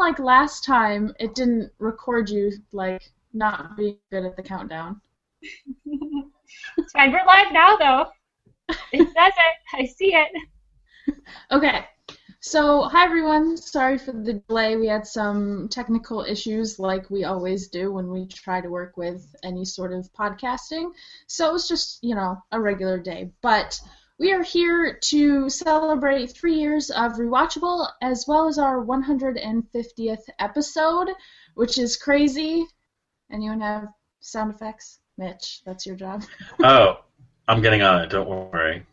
like last time, it didn't record you, like, not being good at the countdown. It's fine. We're live now, though. It says it. I see it. Okay. So, hi everyone. Sorry for the delay. We had some technical issues like we always do when we try to work with any sort of podcasting. So it was just, a regular day. But we are here to celebrate 3 years of Rewatchable as well as our 150th episode, which is crazy. Anyone have sound effects? Mitch, that's your job. Oh, I'm getting on it. Don't worry.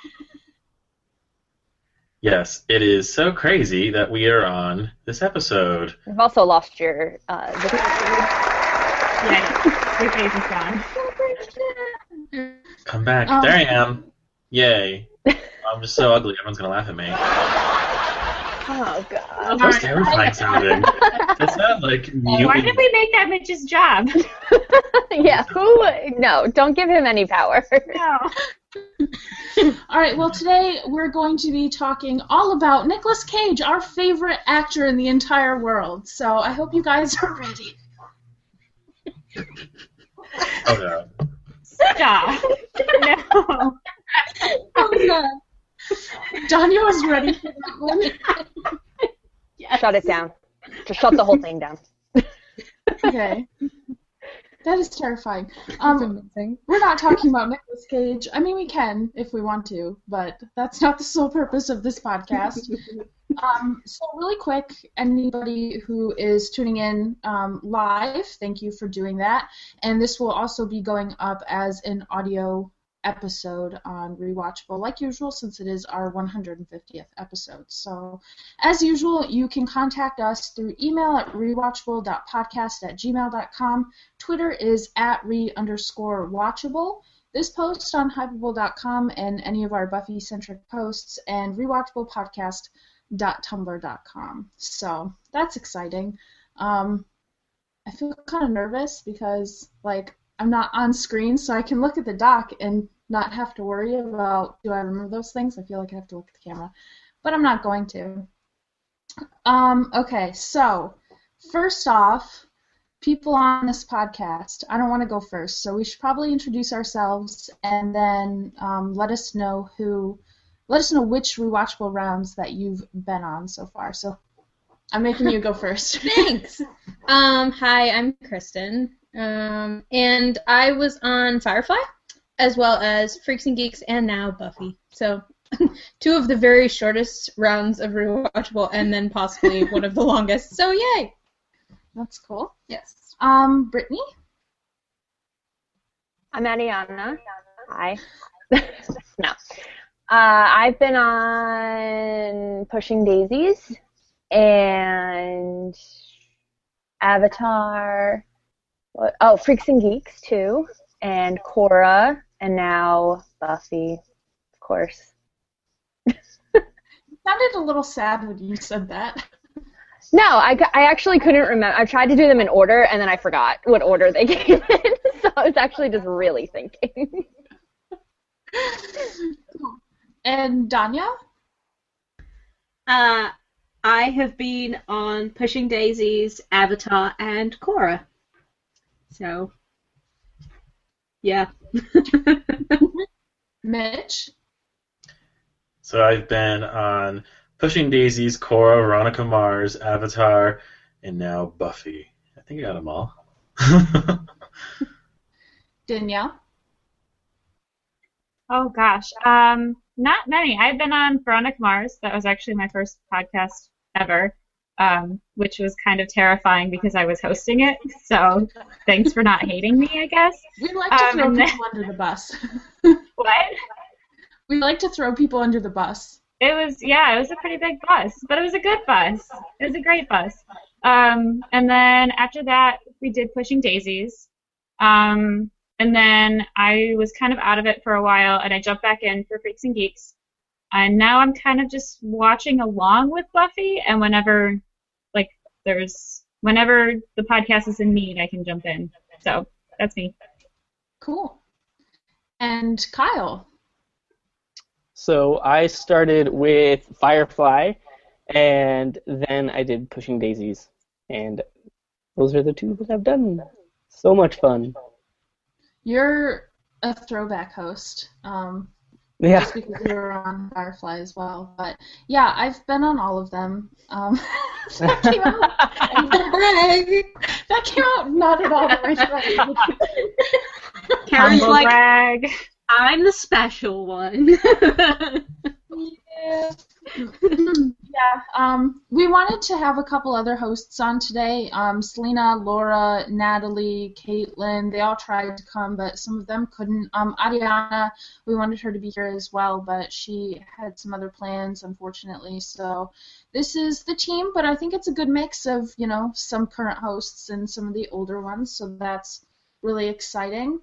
Yes, it is so crazy that we are on this episode. We've also lost your Yeah, your face is gone. Come back. There I am. Yay. I'm just so ugly. Everyone's going to laugh at me. Oh, God. That's terrifying sounding. That sounds like mute. Why did we make that Mitch's job? Yeah, no, don't give him any power. No. All right, well, today we're going to be talking all about Nicolas Cage, our favorite actor in the entire world. So I hope you guys are ready. Oh, no. Stop. No. Oh, God. Danya was ready for that one. Yes. Shut it down. Just shut the whole thing down. Okay. That is terrifying. We're not talking about Nicolas Cage. I mean, we can if we want to, but that's not the sole purpose of this podcast. So really quick, anybody who is tuning in live, thank you for doing that. And this will also be going up as an audio episode on Rewatchable, like usual, since it is our 150th episode. So, as usual, you can contact us through email at rewatchable.podcast@gmail.com. Twitter is @re_watchable. This post on hypeable.com and any of our Buffy-centric posts, and rewatchablepodcast.tumblr.com. So, that's exciting. I feel kind of nervous because, I'm not on screen, so I can look at the doc and not have to worry about, do I remember those things? I feel like I have to look at the camera. But I'm not going to. Okay, so first off, people on this podcast, I don't want to go first, so we should probably introduce ourselves and then let us know which Rewatchable rounds that you've been on so far. So I'm making you go first. Thanks. Hi, I'm Kristen. And I was on Firefly, as well as Freaks and Geeks, and now Buffy. So, 2 of the very shortest rounds of Rewatchable, and then possibly one of the longest. So, yay! That's cool. Yes. Brittany? I'm Ariana. Hi. No. I've been on Pushing Daisies and Avatar. Oh, Freaks and Geeks, too, and Korra, and now Buffy, of course. You sounded a little sad when you said that. No, I actually couldn't remember. I tried to do them in order, and then I forgot what order they came in, so I was actually just really thinking. And Danya? I have been on Pushing Daisies, Avatar, and Korra. So, yeah. Mitch? So I've been on Pushing Daisies, Korra, Veronica Mars, Avatar, and now Buffy. I think I got them all. Danielle? Oh, gosh. Not many. I've been on Veronica Mars. That was actually my first podcast ever. Which was kind of terrifying because I was hosting it. So thanks for not hating me, I guess. We like to throw people under the bus. What? We like to throw people under the bus. It was a pretty big bus, but it was a good bus. It was a great bus. And then after that, we did Pushing Daisies. And then I was kind of out of it for a while, and I jumped back in for Freaks and Geeks. And now I'm kind of just watching along with Buffy, and whenever the podcast is in need, I can jump in. So that's me. Cool. And Kyle? So I started with Firefly, And then I did Pushing Daisies, and those are the two that I've done. So much fun. You're a throwback host. Yeah. Just because you were on Firefly as well. But yeah, I've been on all of them. That came out, that came out not at all the right way. Karen's Humble like, brag. I'm the special one. Yeah. We wanted to have a couple other hosts on today. Selena, Laura, Natalie, Caitlin, they all tried to come, but some of them couldn't. Ariana, we wanted her to be here as well, but she had some other plans, unfortunately. So this is the team, but I think it's a good mix of, some current hosts and some of the older ones, so that's really exciting.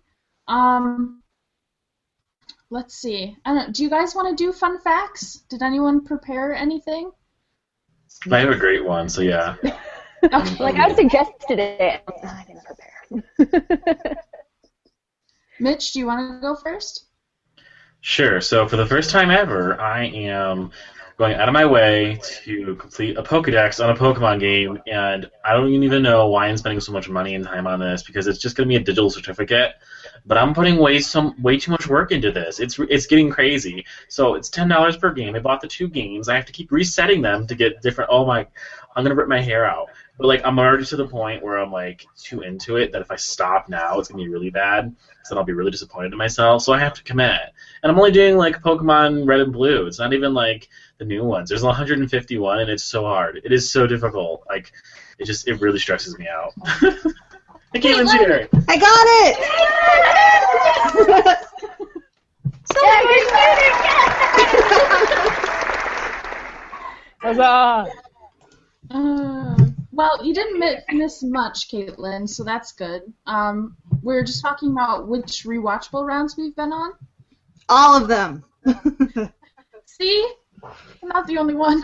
Let's see. Do you guys want to do fun facts? Did anyone prepare anything? I have a great one, so yeah. Okay. Like I suggested it. I didn't prepare. Mitch, do you want to go first? Sure. So for the first time ever, I am going out of my way to complete a Pokédex on a Pokemon game, and I don't even know why I'm spending so much money and time on this, because it's just going to be a digital certificate. But I'm putting way too much work into this. It's getting crazy. So it's $10 per game. I bought the 2 games. I have to keep resetting them to get different. I'm gonna rip my hair out. But I'm already to the point where I'm too into it that if I stop now, it's gonna be really bad. So then I'll be really disappointed in myself. So I have to commit. And I'm only doing Pokemon Red and Blue. It's not even the new ones. There's 151, and it's so hard. It is so difficult. It really stresses me out. Hey, Caitlin's here. I got it! Huzzah! Well, you didn't miss much, Caitlin, so that's good. We're just talking about which rewatchable rounds we've been on. All of them. See? I'm not the only one.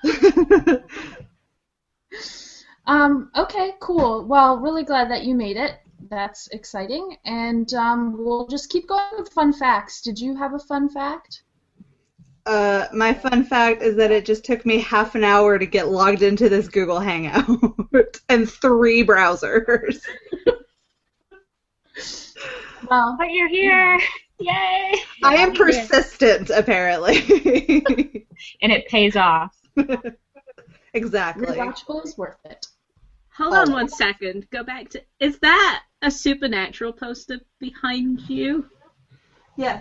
Okay, cool. Well, really glad that you made it. That's exciting. And we'll just keep going with fun facts. Did you have a fun fact? My fun fact is that it just took me half an hour to get logged into this Google Hangout and 3 browsers. Well, But you're here. Yay. I am persistent, apparently. And it pays off. Exactly. rewatchable is worth it. Hold on 1 second. Go back to. Is that a Supernatural poster behind you? Yes.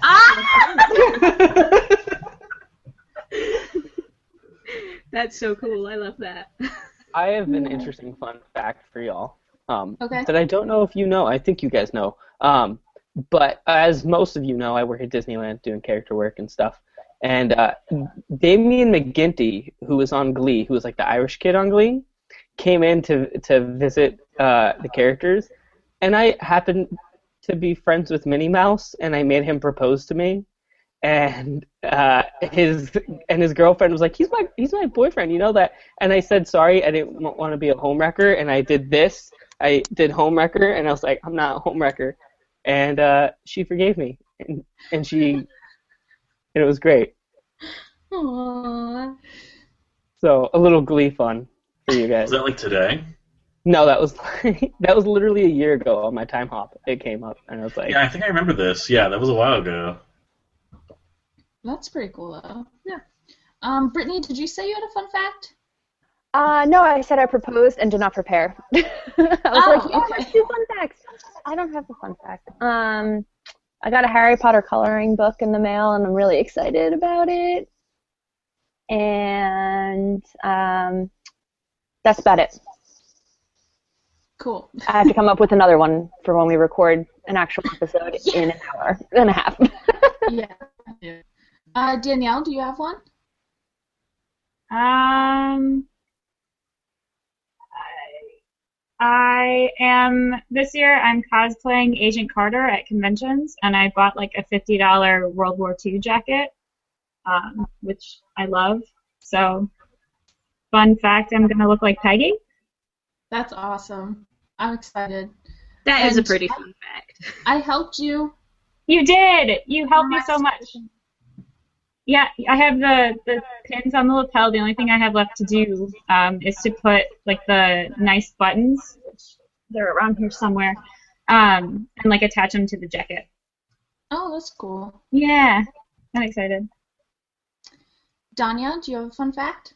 That's so cool. I love that. I have an interesting fun fact for y'all. Okay. That I don't know if you know. I think you guys know. But as most of you know, I work at Disneyland doing character work and stuff. And Damien McGinty, who was on Glee, who was the Irish kid on Glee, came in to visit the characters. And I happened to be friends with Minnie Mouse, and I made him propose to me. And his girlfriend was like, he's my boyfriend, you know that? And I said, sorry, I didn't want to be a homewrecker, and I did this. I did homewrecker, and I was like, I'm not a homewrecker. And she forgave me, and it was great. Aww. So a little Glee fun for you guys. Is that today? No, that was literally a year ago on my time hop. It came up, and I was like, Yeah, I think I remember this. Yeah, that was a while ago. That's pretty cool, though. Yeah. Brittany, did you say you had a fun fact? No, I said I proposed and did not prepare. I was Oh, okay. let's do fun facts. I don't have a fun fact. I got a Harry Potter coloring book in the mail, and I'm really excited about it. And that's about it. Cool. I have to come up with another one for when we record an actual episode in an hour and a half. Yeah. Danielle, do you have one? This year I'm cosplaying Agent Carter at conventions, and I bought a $50 World War II jacket, which I love. So, fun fact, I'm going to look like Peggy. That's awesome. I'm excited. That is a And pretty fun fact. I helped you. You did! You helped me so much. Yeah, I have the pins on the lapel. The only thing I have left to do is to put like the nice buttons, which they're around here somewhere, and like attach them to the jacket. Oh, that's cool. Yeah, I'm excited. Danya, do you have a fun fact?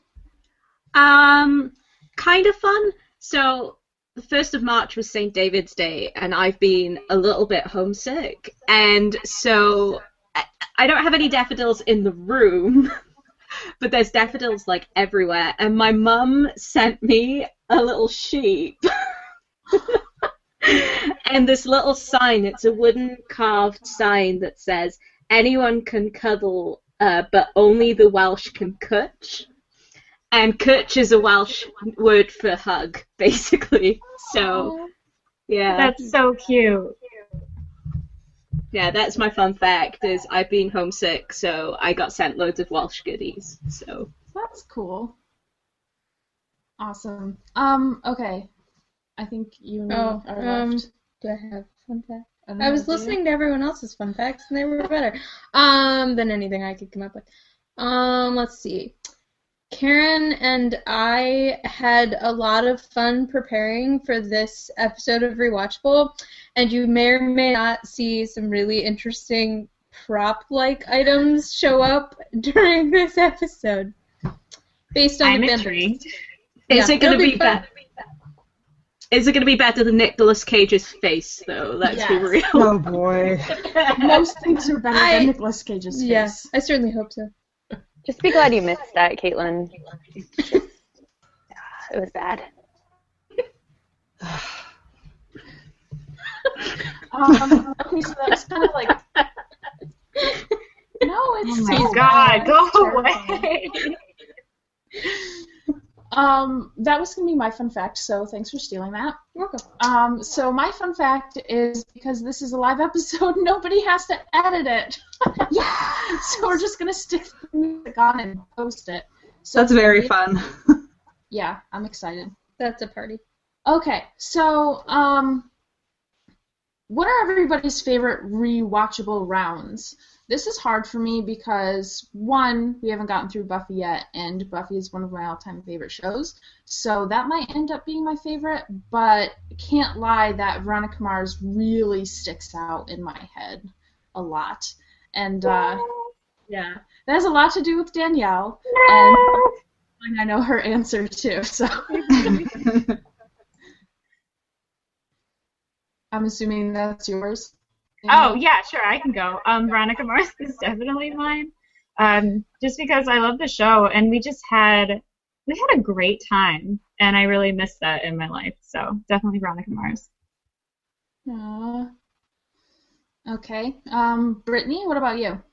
Kind of fun. So the 1st of March was St. David's Day, and I've been a little bit homesick, and so I don't have any daffodils in the room, but there's daffodils like everywhere, and my mum sent me a little sheep. And this little sign, it's a wooden carved sign that says, anyone can cuddle, but only the Welsh can cwtch. And cwtch is a Welsh word for hug, basically. So, yeah. That's so cute. Yeah, that's my fun fact, is I've been homesick, so I got sent loads of Welsh goodies. So That's cool. Awesome. Okay. I think you and me are left. Do I have fun fact? don't I know, was do you? listening to everyone else's fun facts, and they were better than anything I could come up with. Let's see. Karen and I had a lot of fun preparing for this episode of Rewatchable, and you may or may not see some really interesting prop-like items show up during this episode. Based on I'm the intrigued. is it going it'll to be be fun. better? Is it going to be better than Nicolas Cage's face, though? Let's be Yes. real. Oh boy. Most things are better than Nicolas Cage's face. Yeah, I certainly hope so. Just be glad you missed that, Caitlin. It was bad. Okay, so that was kind of like. No, it's Oh my so God, bad. go It's terrifying. away. That was gonna be my fun fact, so thanks for stealing that. You're welcome. So my fun fact is, because this is a live episode, nobody has to edit it. Yeah. So we're just gonna stick the music on and post it. So That's very fun. Yeah, I'm excited. That's a party. Okay, so what are everybody's favorite rewatchable rounds? This is hard for me because, one, we haven't gotten through Buffy yet, and Buffy is one of my all-time favorite shows, so that might end up being my favorite, but can't lie that Veronica Mars really sticks out in my head a lot. And, yeah, that has a lot to do with Danielle, and I know her answer, too, so... I'm assuming that's yours. Oh, yeah, sure, I can go. Veronica Mars is definitely mine. Just because I love the show, and we had a great time, and I really miss that in my life. So definitely Veronica Mars. Aww. Okay. Brittany, what about you?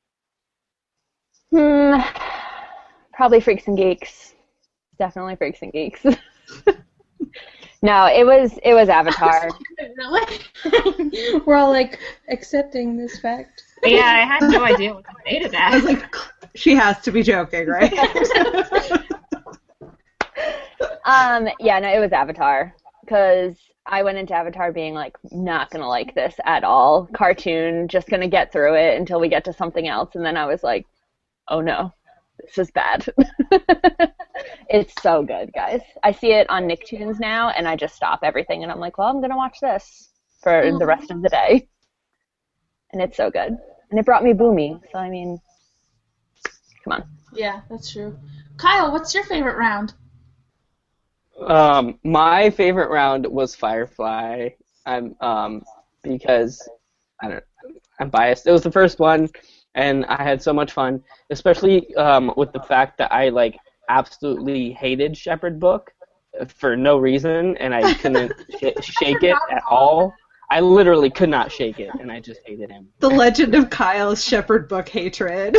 Probably Freaks and Geeks. Definitely Freaks and Geeks. No, it was Avatar. Really? We're all like accepting this fact. But yeah, I had no idea what to say to I was that. like, she has to be joking, right? Yeah, no, it was Avatar, because I went into Avatar being like, not gonna like this at all. Cartoon, just gonna get through it until we get to something else, and then I was like, oh no, this is bad. It's so good, guys. I see it on Nicktoons now, and I just stop everything, and I'm like, well, I'm gonna watch this for the rest of the day. And it's so good. And it brought me Boomy, so I mean, come on. Yeah, that's true. Kyle, what's your favorite round? My favorite round was Firefly. Because I'm biased. It was the first one, and I had so much fun, especially with the fact that I absolutely hated Shepherd Book for no reason, and I couldn't shake it at all. I literally could not shake it, and I just hated him. The Legend of Kyle's Shepherd Book hatred.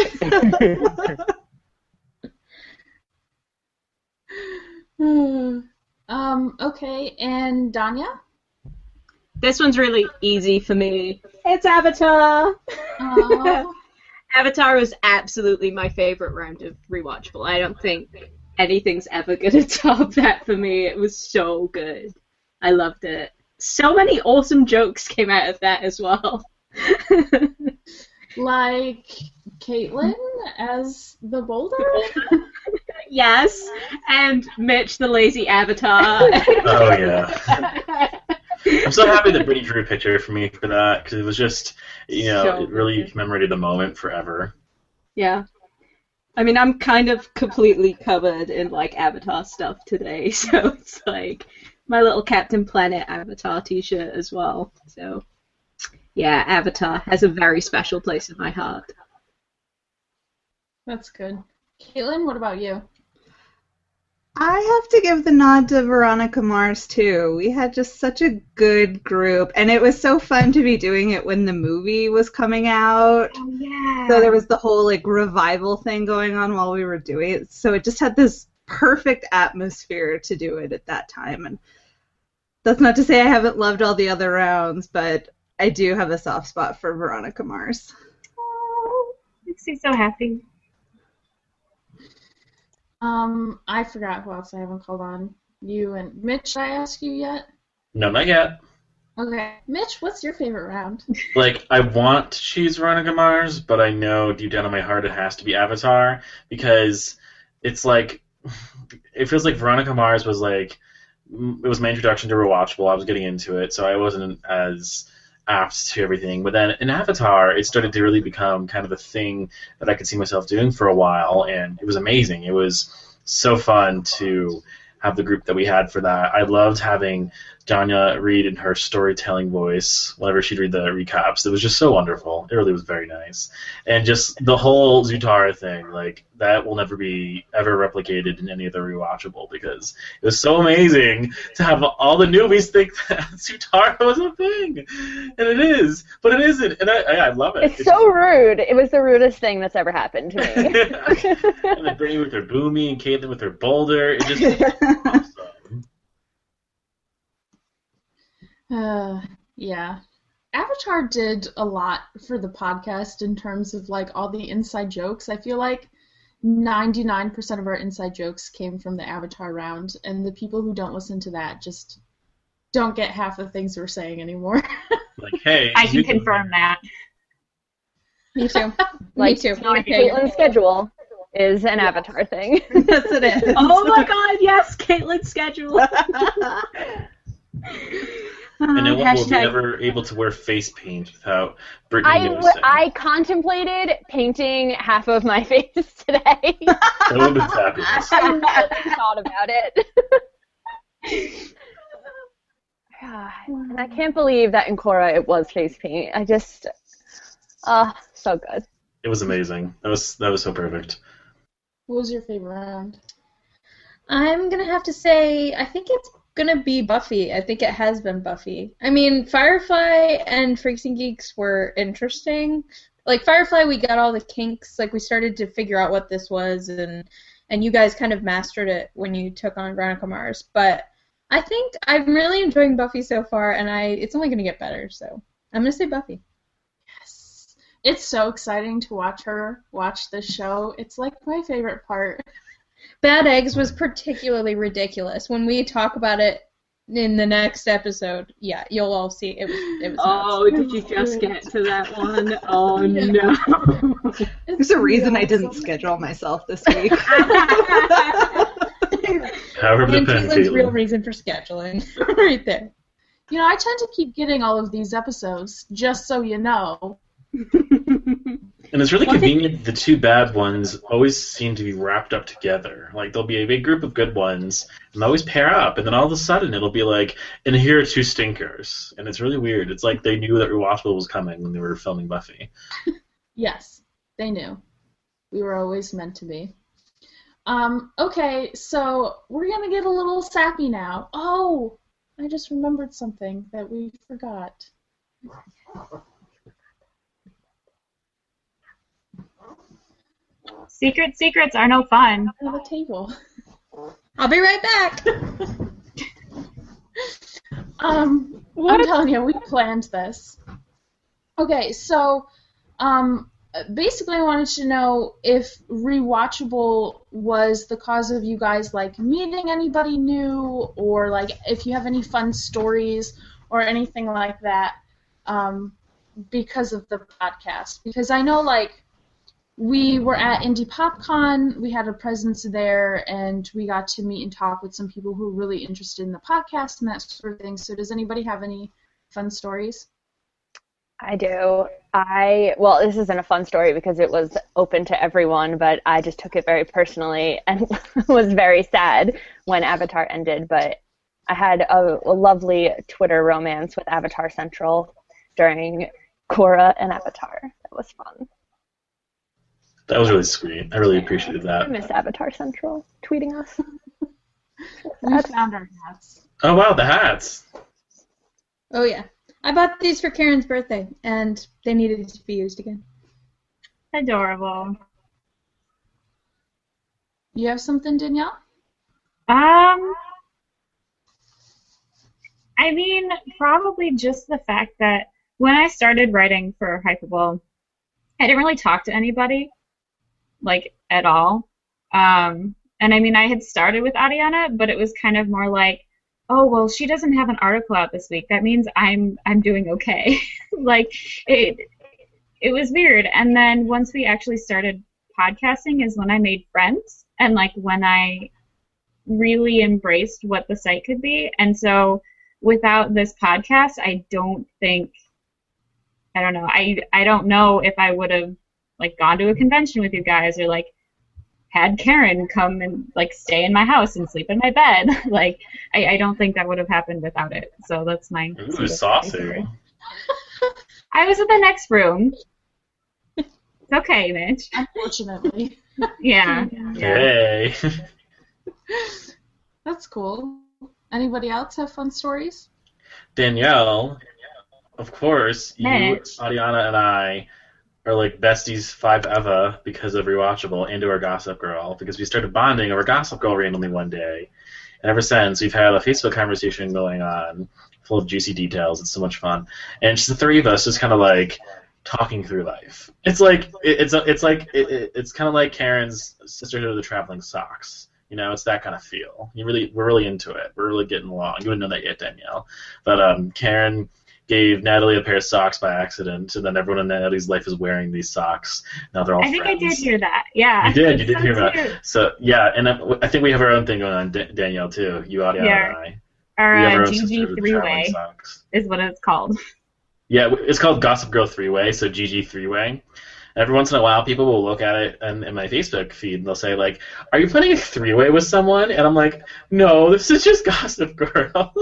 Okay, and Danya? This one's really easy for me. It's Avatar. Aw. Avatar was absolutely my favorite round of rewatchable. I don't think anything's ever gonna top that for me. It was so good. I loved it. So many awesome jokes came out of that as well. Like Caitlin as the boulder? Yes, and Mitch the lazy avatar. Oh yeah. I'm so happy that Brittany drew a picture for me for that because it was just, So it really good. commemorated the moment forever. Yeah. I mean, I'm kind of completely covered in, like, Avatar stuff today, so it's like my little Captain Planet Avatar t-shirt as well. So, yeah, Avatar has a very special place in my heart. That's good. Caitlin, what about you? I have to give the nod to Veronica Mars too. We had just such a good group, and it was so fun to be doing it when the movie was coming out. Oh, yeah. So there was the whole like revival thing going on while we were doing it. So it just had this perfect atmosphere to do it at that time. And that's not to say I haven't loved all the other rounds, but I do have a soft spot for Veronica Mars. Oh, makes me so happy. I forgot who else I haven't called on. You and Mitch, did I ask you yet? No, not yet. Okay. Mitch, what's your favorite round? Like, I want to choose Veronica Mars, but I know deep down in my heart it has to be Avatar because it's like, it feels like Veronica Mars was like, it was my introduction to Rewatchable. I was getting into it, so I wasn't as apt to everything. But then in Avatar, it started to really become kind of a thing that I could see myself doing for a while, and it was amazing. It was so fun to have the group that we had for that. I loved having Janya read in her storytelling voice whenever she'd read the recaps. It was just so wonderful. It really was very nice. And just the whole Zutara thing, like, that will never be ever replicated in any other rewatchable because it was so amazing to have all the newbies think that Zutara was a thing. And it is, but it isn't. And I love it. It's so rude. It was the rudest thing that's ever happened to me. And then Brittany with her Boomy and Caitlin with her Boulder. It just awesome. Yeah. Avatar did a lot for the podcast in terms of like all the inside jokes. I feel like 99% of our inside jokes came from the Avatar round, and the people who don't listen to that just don't get half the things we're saying anymore. Like, hey. I can confirm that. Me too. Like, Me too. Caitlin's schedule is an Avatar thing. Yes, it is. Oh my god, yes, Caitlin's schedule. And no one will be Hashtag- ever able to wear face paint without Brittany noticing. I contemplated painting half of my face today. That would have been fabulous. I really thought about it. God, and I can't believe that in Korra it was face paint. I just, so good. It was amazing. That was so perfect. What was your favorite round? I'm gonna have to say I think it's gonna be Buffy. I think it has been Buffy. I mean, Firefly and Freaks and Geeks were interesting. Like Firefly, we got all the kinks. Like we started to figure out what this was, and you guys kind of mastered it when you took on Veronica Mars. But I think I'm really enjoying Buffy so far, and it's only gonna get better. So I'm gonna say Buffy. Yes. It's so exciting to watch her watch this show. It's like my favorite part. Bad Eggs was particularly ridiculous. When we talk about it in the next episode, yeah, you'll all see it was Oh, nuts. did you just get to that one? Oh no. There's a reason I didn't schedule myself this week. Power of the And pen, Caitlin's real Caitlin. reason for scheduling. Right there. You know, I tend to keep getting all of these episodes, just so you know. And it's really convenient. The two bad ones always seem to be wrapped up together. Like, there'll be a big group of good ones, and they always pair up, and then all of a sudden it'll be like, and here are two stinkers. And it's really weird. It's like they knew that Rewatchable was coming when they were filming Buffy. Yes, they knew. We were always meant to be. Okay, so we're gonna get a little sappy now. Oh, I just remembered something that we forgot. Secrets are no fun. On the table. I'll be right back. I'm telling you, we planned this. Okay, so basically I wanted to know if Rewatchable was the cause of you guys like meeting anybody new, or like if you have any fun stories or anything like that because of the podcast. Because I know like we were at Indie PopCon. We had a presence there, and we got to meet and talk with some people who were really interested in the podcast and that sort of thing. So does anybody have any fun stories? I do. Well, this isn't a fun story because it was open to everyone, but I just took it very personally and was very sad when Avatar ended. But I had a lovely Twitter romance with Avatar Central during Korra and Avatar. That was fun. That was really sweet. I really appreciated I that. miss Avatar Central tweeting us. We found our hats. Oh wow, the hats. Oh yeah. I bought these for Karen's birthday, and they needed to be used again. Adorable. You have something, Danielle? I mean, probably just the fact that when I started writing for Hypable, I didn't really talk to anybody, like, at all. And I mean, I had started with Ariana, but it was kind of more like, oh, well, she doesn't have an article out this week. That means I'm doing okay. Like, it was weird. And then once we actually started podcasting is when I made friends and, like, when I really embraced what the site could be. And so without this podcast, I don't know if I would have, like, gone to a convention with you guys or, like, had Karen come and, like, stay in my house and sleep in my bed. Like, I don't think that would have happened without it. So that's my... Ooh, saucy. I was in the next room. It's okay, Mitch. Unfortunately. Yeah. Hey. That's cool. Anybody else have fun stories? Danielle, of course, you, Mitch. Ariana, and I are like besties 5 because of Rewatchable and our Gossip Girl, because we started bonding over Gossip Girl randomly one day. And ever since, we've had a Facebook conversation going on full of juicy details. It's so much fun. And just the 3 of us just kind of like talking through life. It's like it's kind of like Karen's Sisterhood of the Traveling Socks. You know, it's that kind of feel. We're really into it. We're really getting along. You wouldn't know that yet, Danielle. But Karen gave Natalie a pair of socks by accident, and then everyone in Natalie's life is wearing these socks. Now they're all friends. I think I did hear that. Yeah. You did hear so that. So, yeah, and I think we have our own thing going on, Danielle, too. You, Ariana, and I. Our We have our own GG Sisterhood of the 3-way Traveling Socks. is what it's called. Yeah, it's called Gossip Girl 3-way, so GG 3-way. Every once in a while, people will look at it in my Facebook feed, and they'll say, like, are you putting a 3-way with someone? And I'm like, no, this is just Gossip Girl.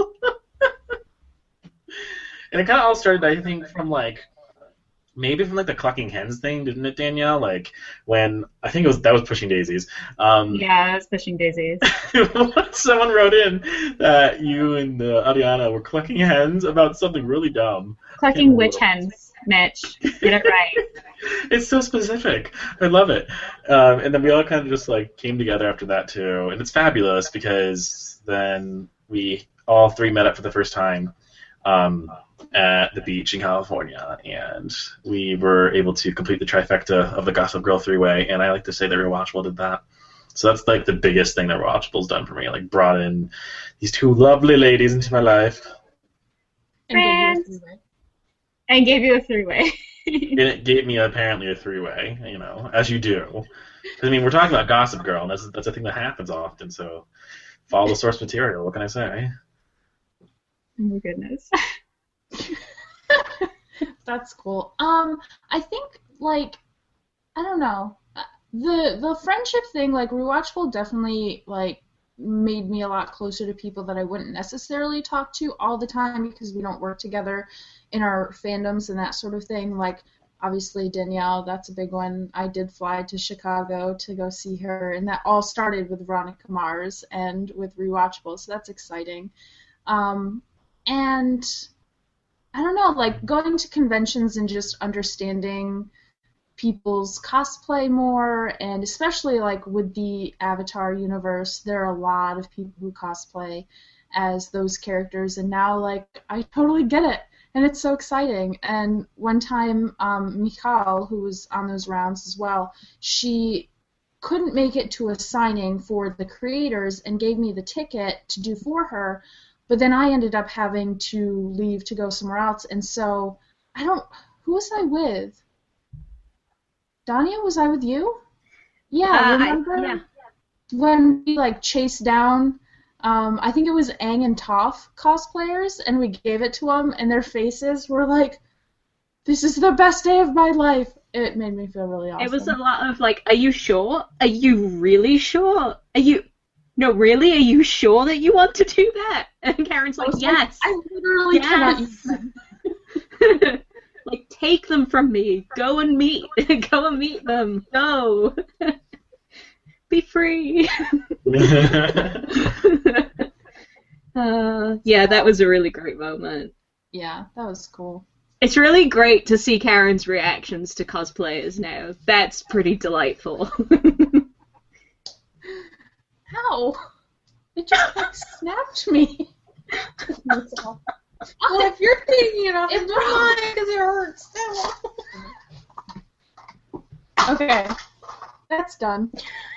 And it kind of all started, I think, from, like, maybe from, like, the Clucking Hens thing, didn't it, Danielle? Like, when, I think that was Pushing Daisies. Yeah, it's Pushing Daisies. Someone wrote in that you and Ariana were clucking hens about something really dumb. Clucking witch hens, Mitch. Get it right. It's so specific. I love it. And then we all kind of just, like, came together after that, too. And it's fabulous because then we all 3 met up for the first time at the beach in California, and we were able to complete the trifecta of the Gossip Girl 3-way, and I like to say that Rewatchable did that. So that's, like, the biggest thing that Rewatchable's done for me, like, brought in these 2 lovely ladies into my life. And gave you a 3-way. And it gave me, apparently, a 3-way, you know, as you do. I mean, we're talking about Gossip Girl, and that's a thing that happens often, so follow the source material, what can I say? Oh my goodness. That's cool. I think, like, I don't know. The friendship thing, like, Rewatchable definitely, like, made me a lot closer to people that I wouldn't necessarily talk to all the time because we don't work together in our fandoms and that sort of thing. Like, obviously, Danielle, that's a big one. I did fly to Chicago to go see her, and that all started with Veronica Mars and with Rewatchable, so that's exciting. And I don't know, like, going to conventions and just understanding people's cosplay more, and especially, like, with the Avatar universe, there are a lot of people who cosplay as those characters, and now, like, I totally get it, and it's so exciting. And one time, Michal, who was on those rounds as well, she couldn't make it to a signing for the creators and gave me the ticket to do for her, but then I ended up having to leave to go somewhere else, and so who was I with? Danya, was I with you? Yeah, remember yeah. when we like chased down, I think it was Aang and Toph cosplayers, and we gave it to them, and their faces were like, "This is the best day of my life." It made me feel really awesome. It was a lot of like, "Are you sure? Are you really sure? No, really? Are you sure that you want to do that?" And Karen's like, "Yes. I literally cannot use them. Like, take them from me. Go and meet them. Go. Be free." Yeah, that was a really great moment. Yeah, that was cool. It's really great to see Karen's reactions to cosplayers now. That's pretty delightful. Ow! It just like snapped me. Well, if you're taking it off, It it's fine because it hurts. Okay, that's done.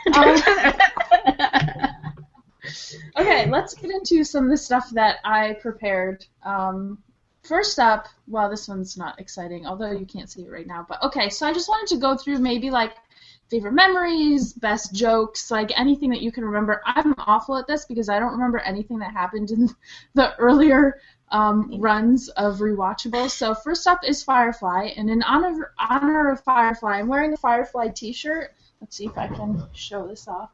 Okay, let's get into some of the stuff that I prepared. First up, well, this one's not exciting, although you can't see it right now. But okay, so I just wanted to go through maybe like favorite memories, best jokes, like anything that you can remember. I'm awful at this because I don't remember anything that happened in the earlier runs of Rewatchables. So first up is Firefly, and in honor of Firefly, I'm wearing a Firefly t-shirt. Let's see if I can show this off.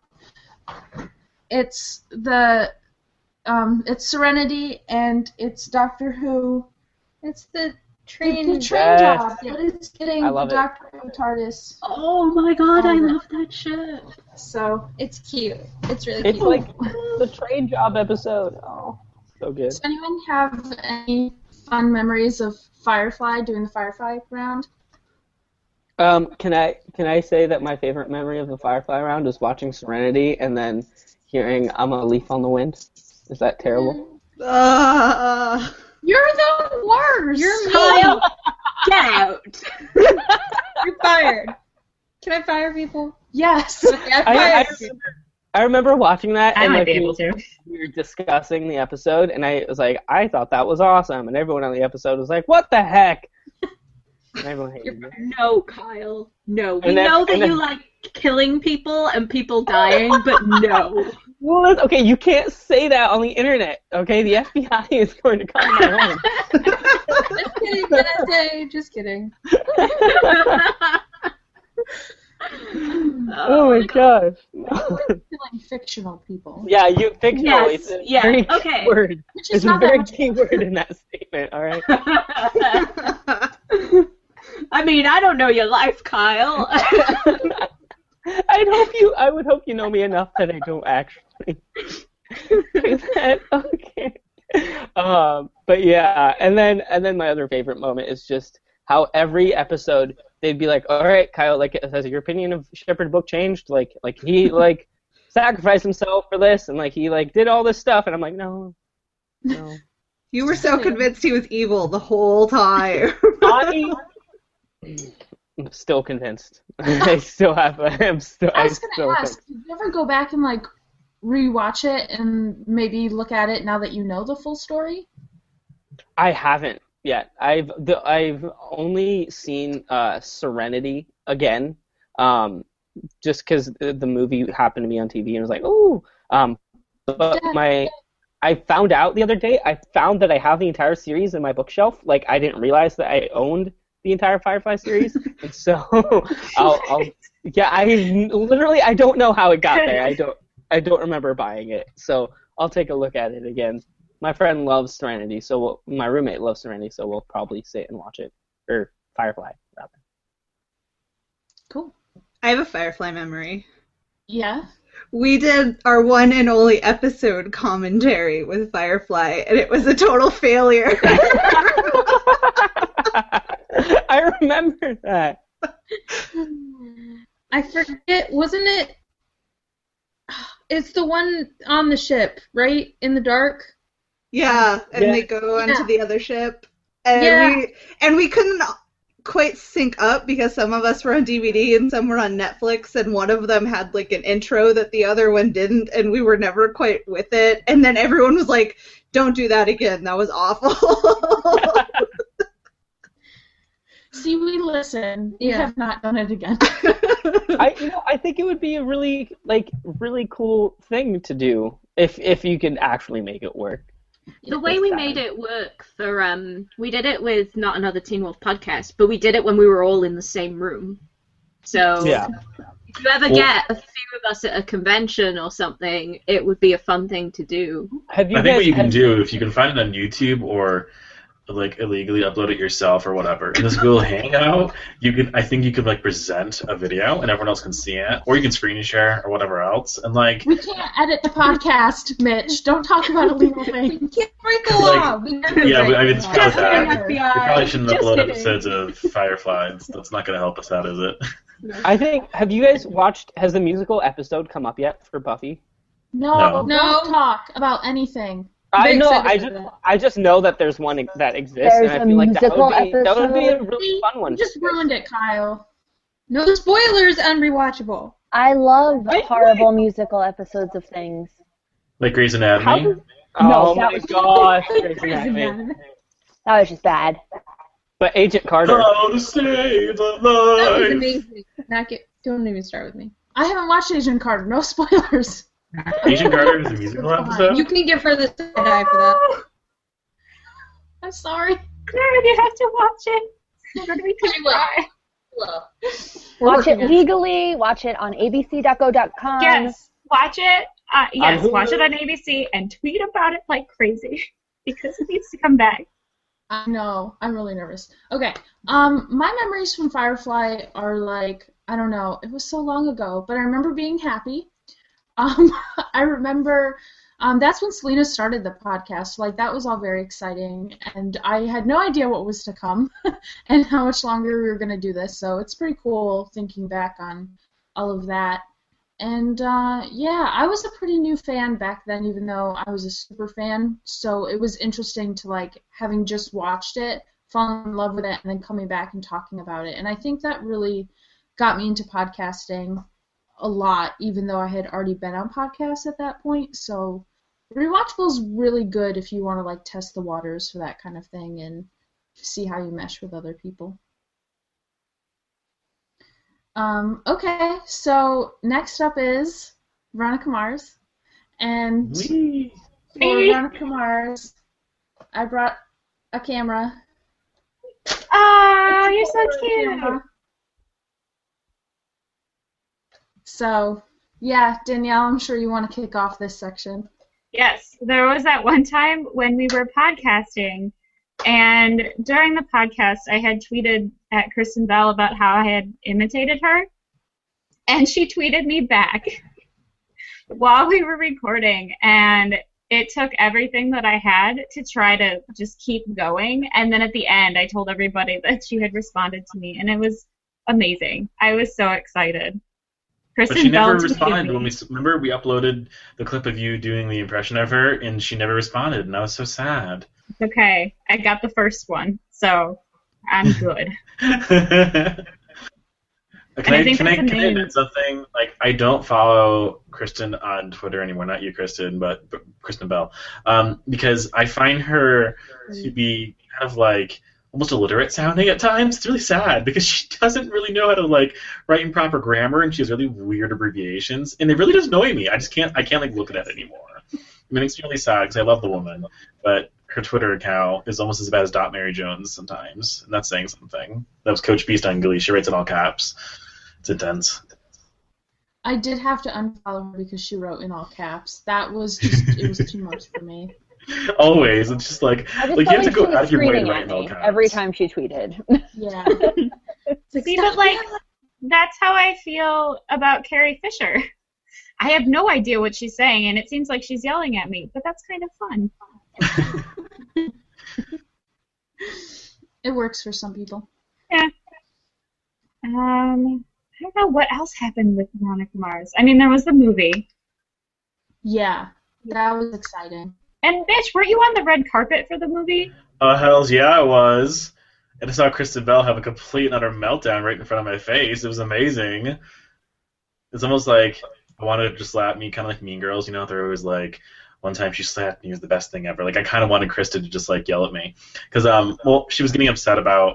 It's it's Serenity, and it's Doctor Who. It's the The train. train job, but it's getting I love the it. Doctor Who TARDIS. Oh my god, I Oh, love that shirt. So, It's cute. It's really It's cute. like the train job episode. Oh, so good. does anyone have any fun memories of Firefly, doing the Firefly round? Can I say that my favorite memory of the Firefly round is watching Serenity and then hearing "I'm a leaf on the wind"? Is that terrible? You're the worst! You're mean. Kyle, get out. You're fired. Can I fire people? Yes! Okay, I fired you. I remember watching that I and might like be able to. we were discussing the episode, and I was like, I thought that was awesome, and everyone on the episode was like, what the heck? And everyone hated me. No, Kyle. No. We And then- know that and then- you like killing people and people dying, but no. Well, okay, you can't say that on the internet, okay? The FBI is going to come to my home. Just kidding, NSA. Just kidding. Oh my gosh. Killing fictional people. Yeah, you fictional. Yes, It's a yeah, very okay. key word. Which is It's a not that very much. key word in that statement, alright? I mean, I don't know your life, Kyle. I would hope you know me enough that I don't actually do that. Okay. But yeah, and then my other favorite moment is just how every episode they'd be like, all right, Kyle, like, has your opinion of Shepherd Book changed? Like he like sacrificed himself for this, and like he like did all this stuff, and I'm like, no. You were so convinced he was evil the whole time. I'm still convinced. I still have. I was gonna ask, did you ever go back and like rewatch it and maybe look at it now that you know the full story? I haven't yet. I've only seen Serenity again, just because the movie happened to be on TV and I was like, ooh. But I found out the other day. I found that I have the entire series in my bookshelf. Like I didn't realize that I owned the entire Firefly series, and so I don't know how it got there. I don't remember buying it, so I'll take a look at it again. My friend loves Serenity, so my roommate loves Serenity, so we'll probably sit and watch it, or Firefly rather. Cool. I have a Firefly memory. Yeah. We did our one and only episode commentary with Firefly, and it was a total failure. I remember that. I forget. Wasn't it? It's the one on the ship, right? In the dark. Yeah, and Yeah. they go onto Yeah. the other ship, and Yeah. we couldn't quite sync up because some of us were on DVD and some were on Netflix, and one of them had like an intro that the other one didn't, and we were never quite with it. And then everyone was like, "Don't do that again. That was awful." See, see, we listen. We Yeah. have not done it again. I think it would be a really cool thing to do if you could actually make it work. The way we made it work for we did it with Not Another Teen Wolf podcast, but we did it when we were all in the same room. So Yeah. if you ever get a few of us at a convention or something, it would be a fun thing to do. Have you I think guys what you can had- do, if you can find it on YouTube or like illegally upload it yourself or whatever, in this Google Hangout, I think you could like present a video and everyone else can see it, or you can screen share or whatever else, and like We can't edit the podcast, Mitch. Don't talk about illegal things. We can't break a Like, law. We never yeah, break I mean, a it's law. kind Just of that. kidding, We FBI. probably shouldn't Just upload kidding. episodes of Firefly. That's not going to help us out, is it? I think. Have you guys watched? Has the musical episode come up yet for Buffy? No, No. don't talk about anything. I Very know. excited for that. I just know that there's one that exists, There's and I a feel like that musical would be a episode? really fun one. You just ruined it, Kyle. No spoilers on Rewatchable. I love Wait, horrible musical episodes of things. Like Grey's Anatomy? Oh that my was- gosh, Grey's Crazy Anatomy. man. That was just bad. But Agent Carter. How to save a That was life. amazing. Don't even start with me. I haven't watched Agent Carter. No spoilers. Agent Carter is a musical episode? You can give her the side eye for that. I'm sorry. Karen, you have to watch it. You're going to be cry. We're Watch it working on legally. Watch it on abc.go.com. Yes, watch it. Yes, Hulu? watch it on ABC and tweet about it like crazy because it needs to come back. I know. I'm really nervous. Okay. My memories from Firefly are like, I don't know. It was so long ago, but I remember being happy. I remember that's when Selena started the podcast. Like, that was all very exciting, and I had no idea what was to come and how much longer we were going to do this, so it's pretty cool thinking back on all of that. And, yeah, I was a pretty new fan back then, even though I was a super fan, so it was interesting to, like, having just watched it, falling in love with it, and then coming back and talking about it. And I think that really got me into podcasting a lot, even though I had already been on podcasts at that point. So Rewatchable is really good if you want to like test the waters for that kind of thing and see how you mesh with other people. Okay, so next up is Veronica Mars, and Whee! for Veronica Mars, I brought a camera. Oh, you're so cute. So, yeah, Danielle, I'm sure you want to kick off this section. Yes, there was that one time when we were podcasting, and during the podcast, I had tweeted at Kristen Bell about how I had imitated her, and she tweeted me back while we were recording, and it took everything that I had to try to just keep going, and then at the end, I told everybody that she had responded to me, and it was amazing. I was so excited. But Kristen she never Bell tweeted responded me. when remember we uploaded the clip of you doing the impression of her, and she never responded, and I was so sad. It's okay. I got the first one, so I'm good. Can I think that's admit amazing. something? Like, I don't follow Kristen on Twitter anymore. Not you, Kristen, but Kristen Bell, because I find her to be kind of like almost illiterate sounding at times. It's really sad because she doesn't really know how to like write in proper grammar, and she has really weird abbreviations, and it really does annoy me. I can't like look at it anymore. It makes me really sad because I love the woman, but her Twitter account is almost as bad as Mary Jones sometimes, and that's saying something. That was Coach Beast on Glee. She writes in all caps. It's intense. I did have to unfollow her because she wrote in all caps. That was just, it was too much for me. Always, it's just like I just you have to felt go like she out was of your way to screaming write at in all me caps. every time she tweeted. Yeah. See, but like, that's how I feel about Carrie Fisher. I have no idea what she's saying, and it seems like she's yelling at me, but that's kind of fun. It works for some people. Yeah. I don't know what else happened with Veronica Mars. I mean, there was the movie. Yeah, that was exciting. And bitch, weren't you on the red carpet for the movie? Oh, hells yeah, I was. And I saw Kristen Bell have a complete and utter meltdown right in front of my face. It was amazing. It's almost like I wanted to just slap me, kind of like Mean Girls, you know? They're always like, one time she slapped me, it was the best thing ever. Like, I kind of wanted Kristen to just, like, yell at me. Because, well, she was getting upset about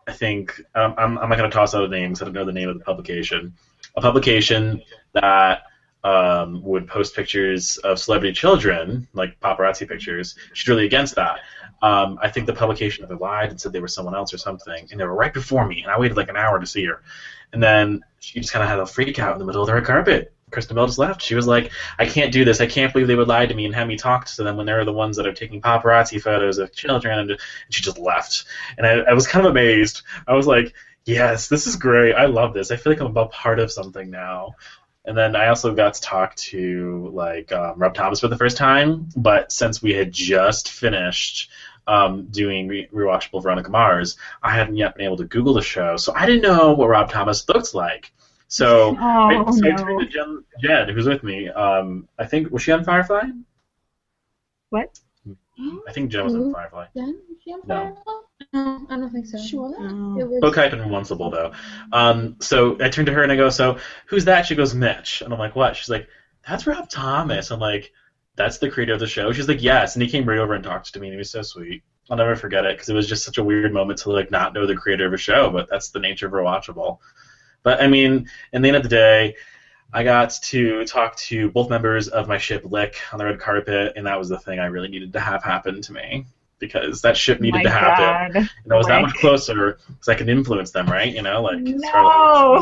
I think I'm not going to toss out names. I don't know the name of the publication. A publication that would post pictures of celebrity children, like paparazzi pictures. She's really against that. I think the publication either lied and said they were someone else or something, and they were right before me, and I waited like an hour to see her. And then she just kind of had a freak out in the middle of the red carpet. Kristen Bell just left. She was like, I can't do this. I can't believe they would lie to me and have me talk to them when they're the ones that are taking paparazzi photos of children. And she just left. And I was kind of amazed. I was like, yes, this is great. I love this. I feel like I'm a part of something now. And then I also got to talk to Rob Thomas for the first time. But since we had just finished doing Rewatchable Veronica Mars, I hadn't yet been able to Google the show. So I didn't know what Rob Thomas looked like. So, I turned to Jen, who's with me. I think, was she on Firefly? What? I think Jen was on Firefly. Jen? Was she on No. Firefly? No, I don't think so. She wasn't? It was- Book hype and Invincible, though. So I turned to her and I go, so who's that? She goes, Mitch. And I'm like, what? She's like, that's Rob Thomas. I'm like, that's the creator of the show? She's like, yes. And he came right over and talked to me, and he was so sweet. I'll never forget it, because it was just such a weird moment to not know the creator of a show, but that's the nature of Rewatchable. But, I mean, in the end of the day, I got to talk to both members of my ship, Lick, on the red carpet, and that was the thing I really needed to have happen to me, because that ship needed to happen. God. And I was that Lick. much closer, because I can influence them, right? You know, like... No!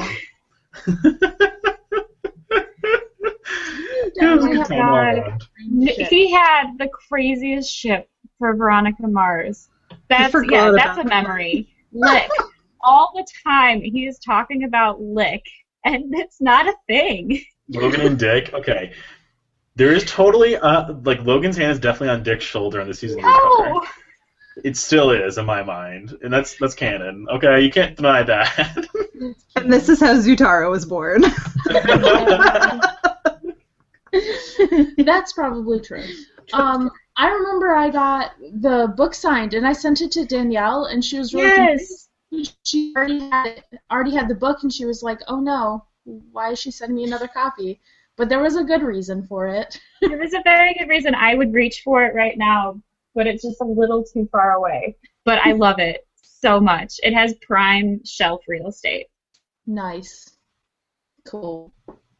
Yeah, it was a Oh good my time all God. around. He had the craziest ship for Veronica Mars. That's forgot that's about a memory. Lick. All the time he is talking about Lick, and it's not a thing. Logan and Dick, okay. There is totally, Logan's hand is definitely on Dick's shoulder on the season 3 cover. No! It still is in my mind, and that's canon. Okay, you can't deny that. And this is how Zutara was born. That's probably true. I remember I got the book signed, and I sent it to Danielle, and she was really confused. Yes! She already had the book, and she was like, oh no, why is she sending me another copy? But there was a good reason for it. There was a very good reason. I would reach for it right now, but it's just a little too far away. But I love it so much. It has prime shelf real estate. Nice. Cool.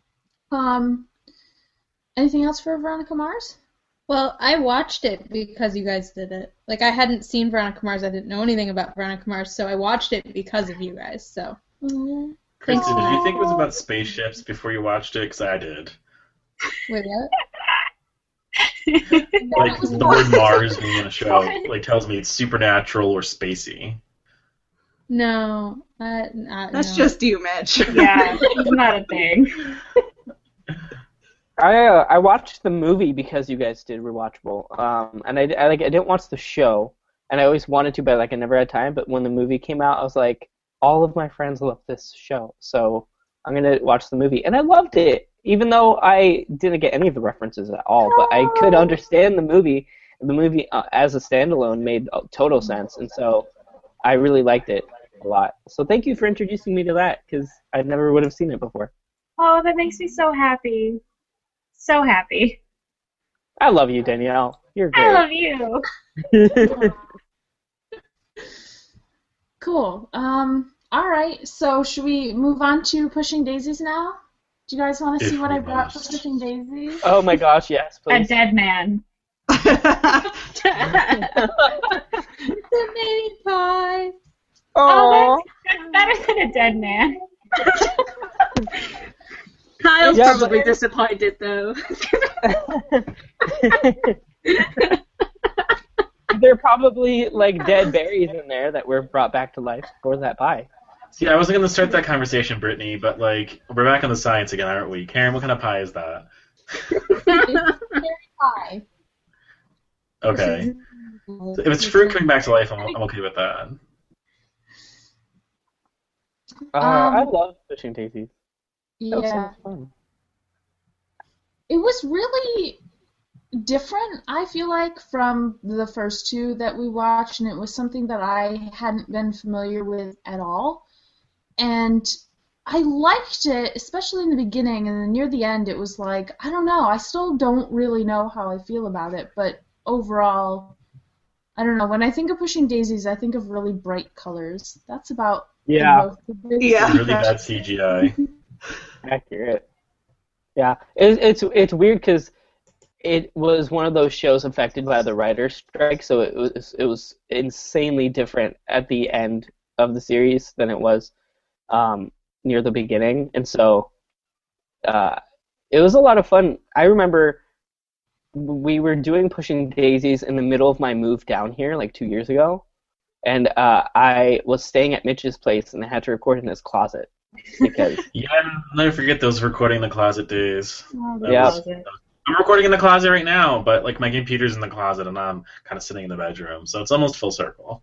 Anything else for Veronica Mars? Well, I watched it because you guys did it. Like, I hadn't seen Veronica Mars. I didn't know anything about Veronica Mars, so I watched it because of you guys. So. Kristen, did you think it was about spaceships before you watched it? Because I did. Wait, what? Like, the word Mars being in a show tells me it's supernatural or spacey. No. That's no. just you, Mitch. Yeah, it's not a thing. I watched the movie because you guys did Rewatchable, and I didn't watch the show, and I always wanted to, but I never had time. But when the movie came out, I was like, all of my friends love this show, so I'm gonna watch the movie, and I loved it, even though I didn't get any of the references at all. But I could understand the movie. The movie as a standalone made total sense, and so I really liked it a lot. So thank you for introducing me to that, because I never would have seen it before. Oh, that makes me so happy. So happy. I love you, Danielle. You're great. I love you. Cool. All right. So should we move on to Pushing Daisies now? Do you guys want to If see what we I brought for must. Pushing Daisies? Oh my gosh, yes, A please. dead man. The mini pie. Oh, that's better than a dead man. Kyle's Yeah, probably but- disappointed though. There are probably dead berries in there that were brought back to life for that pie. See, I wasn't going to start that conversation, Brittany, but, we're back on the science again, aren't we? Karen, what kind of pie is that? Pie. Okay. So if it's fruit coming back to life, I'm okay with that. I love Pushing Daisies. That was so Yeah. much fun. It was really different, I feel like, from the first two that we watched, and it was something that I hadn't been familiar with at all. And I liked it, especially in the beginning, and then near the end it was like, I don't know, I still don't really know how I feel about it, but overall I don't know. When I think of Pushing Daisies, I think of really bright colors. That's about Yeah. the big Yeah. Really bad CGI. Accurate. Yeah, it's weird because it was one of those shows affected by the writer's strike, so it was insanely different at the end of the series than it was near the beginning, and so it was a lot of fun. I remember we were doing Pushing Daisies in the middle of my move down here like 2 years ago, and I was staying at Mitch's place, and I had to record in his closet because Yeah, I'll never forget those recording in the closet days. Oh, That Yeah. was- I'm recording in the closet right now, but like my computer's in the closet and I'm kind of sitting in the bedroom, so it's almost full circle.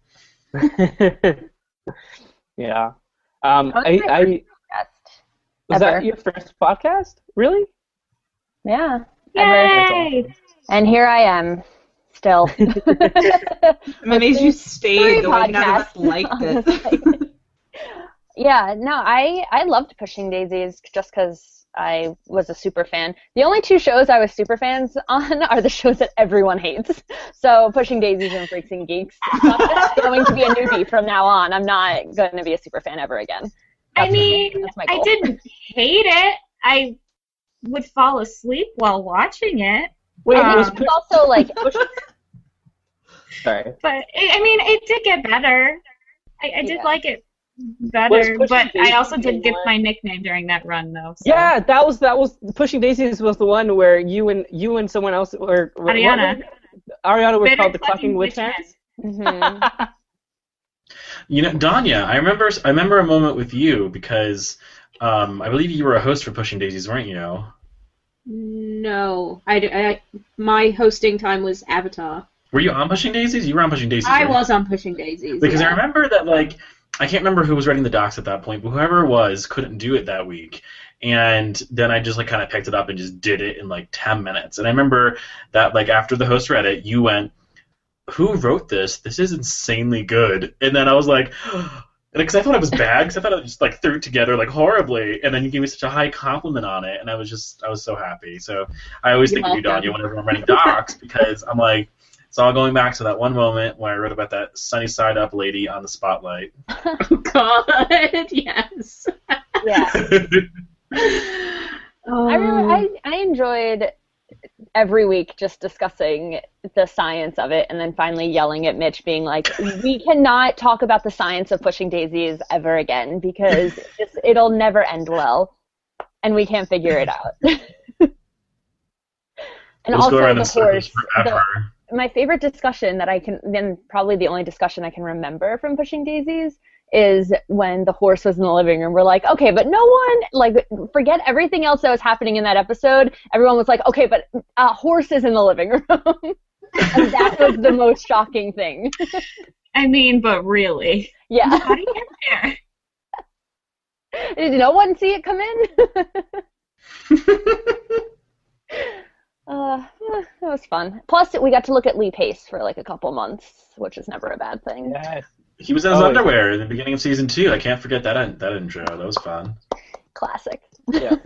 yeah. Podcast. Was Ever. that your first podcast? Really? Yeah. Ever. Yay! And here I am, still. You stayed the way none of us podcasts liked on it. the site. Yeah, no, I loved Pushing Daisies just because I was a super fan. The only two shows I was super fans on are the shows that everyone hates. So Pushing Daisies and Freaks and Geeks. I'm going to be a newbie from now on. I'm not going to be a super fan ever again. I mean, that's my I goal. didn't hate it. I would fall asleep while watching it. Wait, was It's also like sorry. But, I mean, it did get better. I did Yeah. like it Was better, Pushing but I Daisies also did the get one- my nickname during that run, though. So. Yeah, that was Pushing Daisies was the one where you and someone else or Ariana. Ariana was Bitter called the Clucking Clucking Witch Witch Hands. mhm. You know, Danya, I remember a moment with you because I believe you were a host for Pushing Daisies, weren't you? No, my hosting time was Avatar. Were you on Pushing Daisies? You were on Pushing Daisies. I right? was on Pushing Daisies. Because yeah. I remember that, like, I can't remember who was writing the docs at that point, but whoever it was couldn't do it that week. And then I just, like, kind of picked it up and just did it in, like, 10 minutes. And I remember that, like, after the host read it, you went, who wrote this? This is insanely good. And then I was like, because I thought it was bad, because I thought it just, like, threw it together, like, horribly. And then you gave me such a high compliment on it, and I was so happy. So I always think of you, welcome. Danya, whenever I'm writing docs, because I'm like, it's all going back to that one moment where I wrote about that sunny side up lady on the spotlight. Oh God, yes. Yeah. Oh. I enjoyed every week just discussing the science of it and then finally yelling at Mitch being like, we cannot talk about the science of Pushing Daisies ever again because it'll never end well and we can't figure it out. And We'll just go also around in the circles horse. forever. My favorite discussion that I can, then probably the only discussion I can remember from Pushing Daisies is when the horse was in the living room. We're like, okay, but no one, like, forget everything else that was happening in that episode. Everyone was like, okay, but a horse is in the living room. And that was the most shocking thing. I mean, but really. Yeah. How do you get there? Did no one see it come in? It was fun. Plus, we got to look at Lee Pace for like a couple months, which is never a bad thing. Yes. He was in his Oh, underwear in the beginning of season 2. I can't forget that intro. That was fun. Classic. Yeah.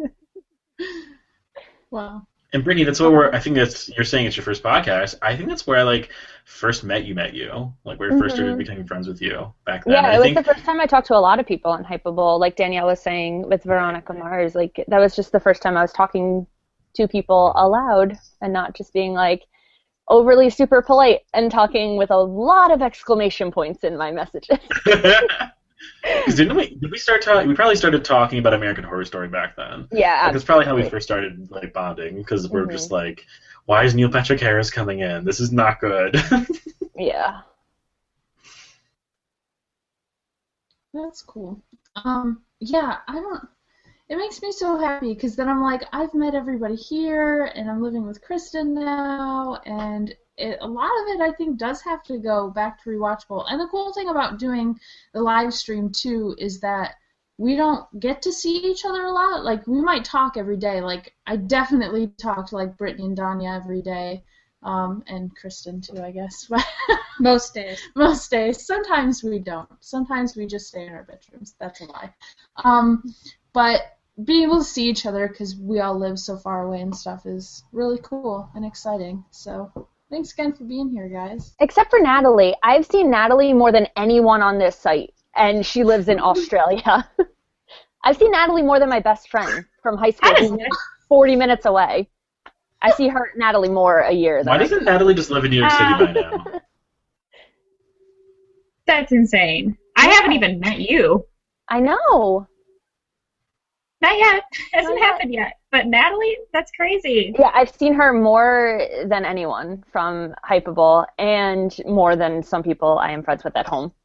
Wow. And Brittany, that's what I think that's, you're saying it's your first podcast. I think that's where I, like, first met you, like, where I first started becoming friends with you back then. Yeah, I it was think, the first time I talked to a lot of people on Hypable. Like Danielle was saying with Veronica Mars, like that was just the first time I was talking to people aloud and not just being like overly super polite and talking with a lot of exclamation points in my messages. did we start talking? We probably started talking about American Horror Story back then. Yeah, Like, that's probably how we first started, like, bonding, because we're just like, why is Neil Patrick Harris coming in? This is not good. yeah. That's cool. Yeah, it makes me so happy because then I'm like, I've met everybody here and I'm living with Kristen now, and a lot of it I think does have to go back to Rewatchable. And the cool thing about doing the live stream too is that we don't get to see each other a lot. Like, we might talk every day. Like, I definitely talk to like Brittany and Danya every day, and Kristen too, I guess. Most days. Most days. Sometimes we don't. Sometimes we just stay in our bedrooms. That's a lie. But being able to see each other because we all live so far away and stuff is really cool and exciting. So Thanks again for being here, guys. Except for Natalie. I've seen Natalie more than anyone on this site, and she lives in Australia. I've seen Natalie more than my best friend from high school, who's 40 minutes away. I see Natalie more a year than Why doesn't Natalie just live in New York City by now? That's insane. I haven't even met you. I know. Not yet. Hasn't happened yet. But Natalie, that's crazy. Yeah, I've seen her more than anyone from Hypable, and more than some people I am friends with at home.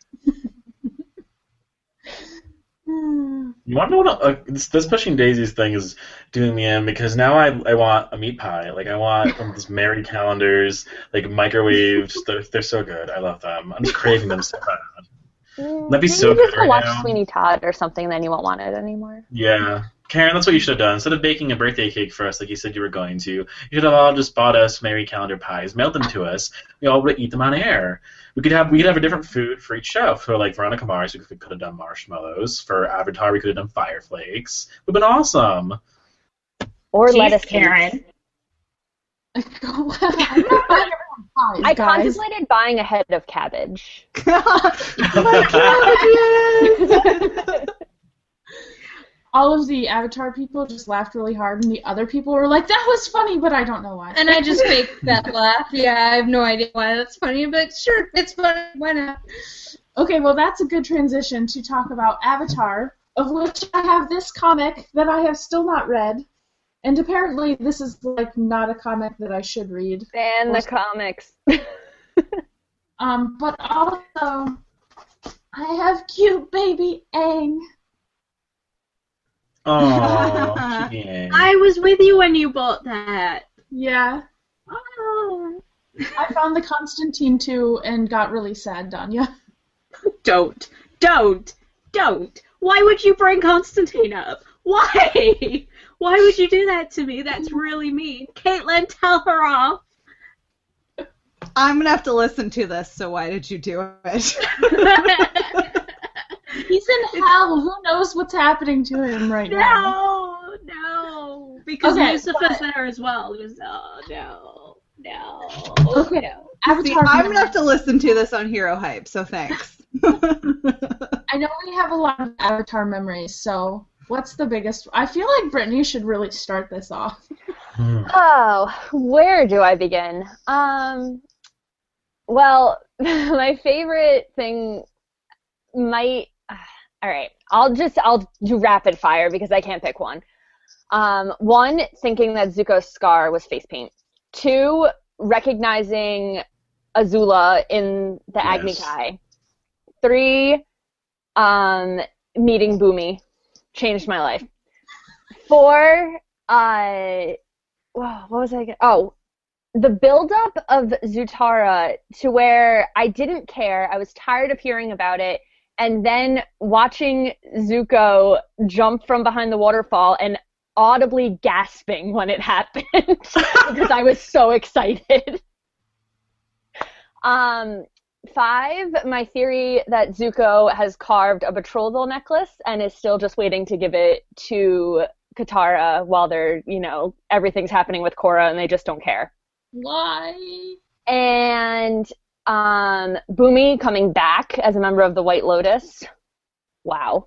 You want to know what this Pushing Daisies thing is doing me in? Because now I want a meat pie. Like, I want one of those Mary calendars, like microwaved. They're so good. I love them. I'm just craving them so bad. That'd be so good right watch now. Sweeney Todd or something, and then you won't want it anymore. Yeah. Karen, that's what you should have done. Instead of baking a birthday cake for us like you said you were going to, you should have all just bought us Mary Calendar pies, mailed them to us. We all would eat them on air. We could have a different food for each show. For like Veronica Mars, we could have done marshmallows. For Avatar, we could have done Fire Flakes. It would have been awesome. Or Jeez, lettuce Karen. I contemplated buying a head of cabbage. All of the Avatar people just laughed really hard, and the other people were like, that was funny, but I don't know why. And I just faked that laugh. Yeah, I have no idea why that's funny, but sure, it's funny. Why not? Okay, well, that's a good transition to talk about Avatar, of which I have this comic that I have still not read. And apparently this is, like, not a comic that I should read. Ban the comics. But also, I have cute baby Aang. Oh, yeah. I was with you when you bought that. Yeah. Oh. I found the Constantine too and got really sad, Danya. Don't. Why would you bring Constantine up? Why? Why would you do that to me? That's really mean. Caitlin, tell her off. I'm going to have to listen to this, so why did you do it? He's in hell. Who knows what's happening to him right now? No. Because Okay, Lucifer's there as well. No. Okay. No. Avatar. I'm going to have to listen to this on Hero Hype, so thanks. I know we have a lot of Avatar memories, so what's the biggest? I feel like Brittany should really start this off. Oh, where do I begin? Well, my favorite thing might. All right, I'll do rapid fire because I can't pick one. One, thinking that Zuko's scar was face paint. Two, recognizing Azula in the Agni Kai. Three, meeting Boomy. Changed my life. Four, what was I? Oh, the buildup of Zutara to where I didn't care. I was tired of hearing about it. And then watching Zuko jump from behind the waterfall and audibly gasping when it happened because I was so excited. 5, my theory that Zuko has carved a betrothal necklace and is still just waiting to give it to Katara while they're, everything's happening with Korra and they just don't care. Why? And Boomy coming back as a member of the White Lotus. Wow.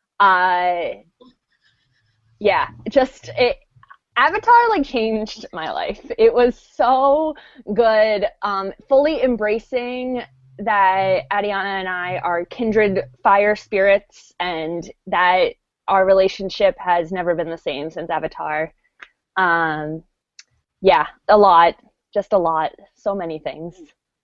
Yeah, Avatar changed my life. It was so good. Fully embracing that Adiana and I are kindred fire spirits and that our relationship has never been the same since Avatar. Yeah, a lot. Just a lot. So many things.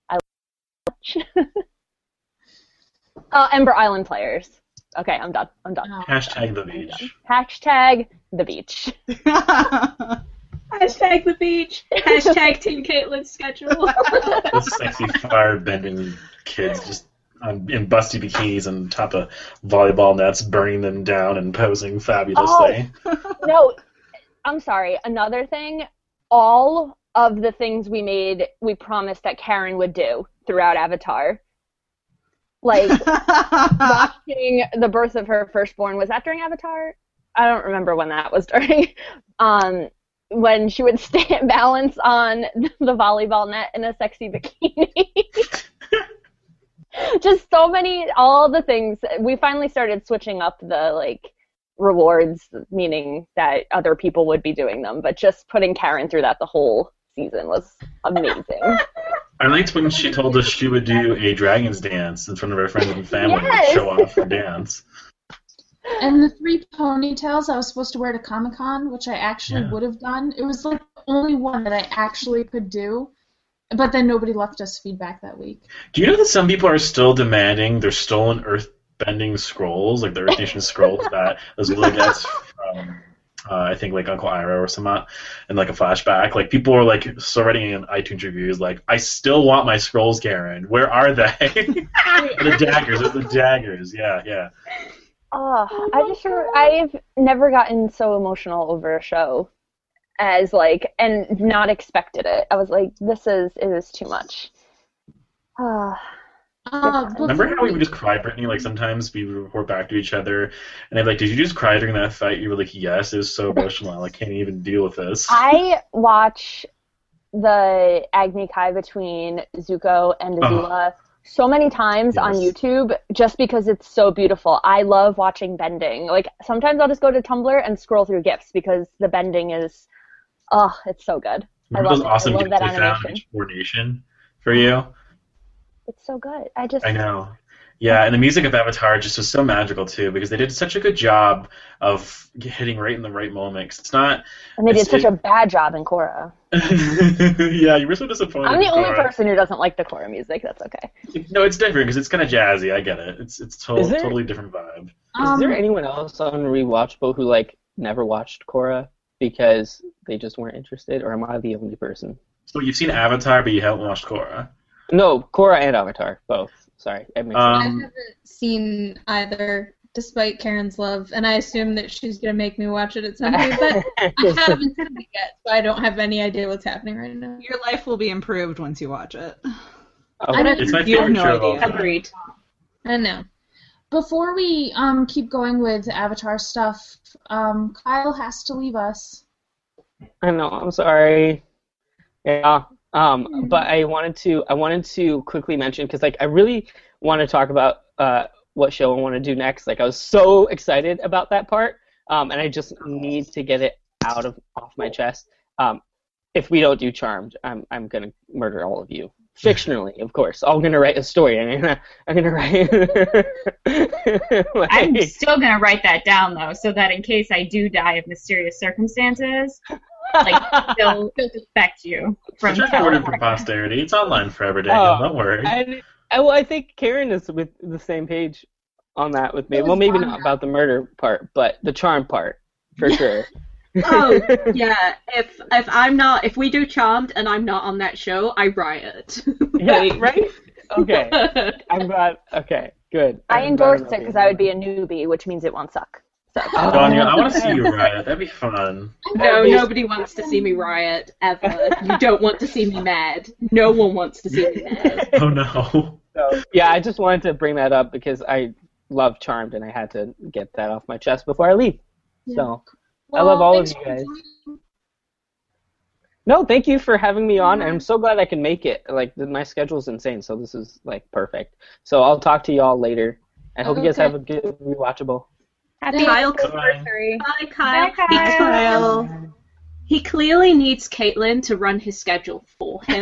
Ember Island players. Okay, I'm done. Hashtag the beach. Hashtag the beach. Hashtag the beach. Hashtag Team Caitlin's schedule. Those sexy fire-bending kids just in busty bikinis on top of volleyball nets, burning them down and posing fabulously. No, I'm sorry. Another thing, all of the things we promised that Karen would do throughout Avatar. Like, watching the birth of her firstborn. Was that during Avatar? I don't remember when that was during. when she would balance on the volleyball net in a sexy bikini. Just so many, all the things. We finally started switching up the, like, rewards, meaning that other people would be doing them, but just putting Karen through that the whole season was amazing. I liked when she told us she would do a dragon's dance in front of her friends and family Yes! to show off her dance. And the 3 ponytails I was supposed to wear to Comic-Con, which I actually Yeah. would have done. It was like the only one that I actually could do, but then nobody left us feedback that week. Do you know that some people are still demanding their stolen earth-bending scrolls, like the Earth Nation scrolls that Azula gets from, I think, like Uncle Iroh or something, and like a flashback? Like, people are like still writing in iTunes reviews, like, I still want my scrolls, Karen. Where are they? The daggers. There's the daggers. Yeah. Oh, I've never gotten so emotional over a show as, like, and not expected it. I was like, it is too much. Remember how we would just cry, Brittany? Like, sometimes we would report back to each other, and they'd be like, did you just cry during that fight? You were like, yes, it was so emotional. I can't even deal with this. I watch the Agni Kai between Zuko and Azula so many times on YouTube just because it's so beautiful. I love watching bending. Like, sometimes I'll just go to Tumblr and scroll through GIFs because the bending is, it's so good. Remember those awesome gifts they found in each coordination for you? It's so good. I know. Yeah, and the music of Avatar just was so magical, too, because they did such a good job of hitting right in the right moment. 'Cause it's not... And they did such a bad job in Korra. Yeah, you were so disappointed. I'm the only person who doesn't like the Korra music. That's okay. No, it's different because it's kind of jazzy. I get it. It's totally different vibe. Is there anyone else on Rewatchable who, like, never watched Korra because they just weren't interested, or am I the only person? So you've seen Avatar, but you haven't watched Korra? No, Korra and Avatar, both. Sorry. I haven't seen either, despite Karen's love, and I assume that she's going to make me watch it at some point, but I haven't seen it yet, so I don't have any idea what's happening right now. Your life will be improved once you watch it. It's my favorite show of all time. Agreed. I know. Before we keep going with Avatar stuff, Kyle has to leave us. I know. I'm sorry. Yeah. But I wanted to quickly mention, because, like, I really want to talk about what show I want to do next. Like, I was so excited about that part, and I just need to get it off my chest. If we don't do Charmed, I'm gonna murder all of you. Fictionally, of course. I'm gonna write a story. I'm gonna write. I'm still gonna write that down though, so that in case I do die of mysterious circumstances, like they'll affect you. It's recorded for posterity. It's online forever, Daniel. Don't worry. I think Karen is with the same page on that with me. Well, maybe not about the murder part, but the charm part for sure. Oh yeah, if we do Charmed and I'm not on that show, I riot. Yeah, right? Okay. I'm glad. Okay, good. I endorsed it because I would be a newbie, which means it won't suck. So. Daniel, I want to see you riot. That'd be fun. No, nobody wants to see me riot, ever. You don't want to see me mad. No one wants to see me mad. Oh no. So, yeah, I just wanted to bring that up because I love Charmed and I had to get that off my chest before I leave. Yeah. So, I love all of you guys. No, thank you for having me on, and I'm so glad I can make it. Like, my schedule's insane, so this is, like, perfect. So I'll talk to y'all later. I hope you guys have a good rewatchable. Happy Kyle anniversary. Bye, Kyle. Bye, Kyle. He clearly needs Caitlin to run his schedule for him.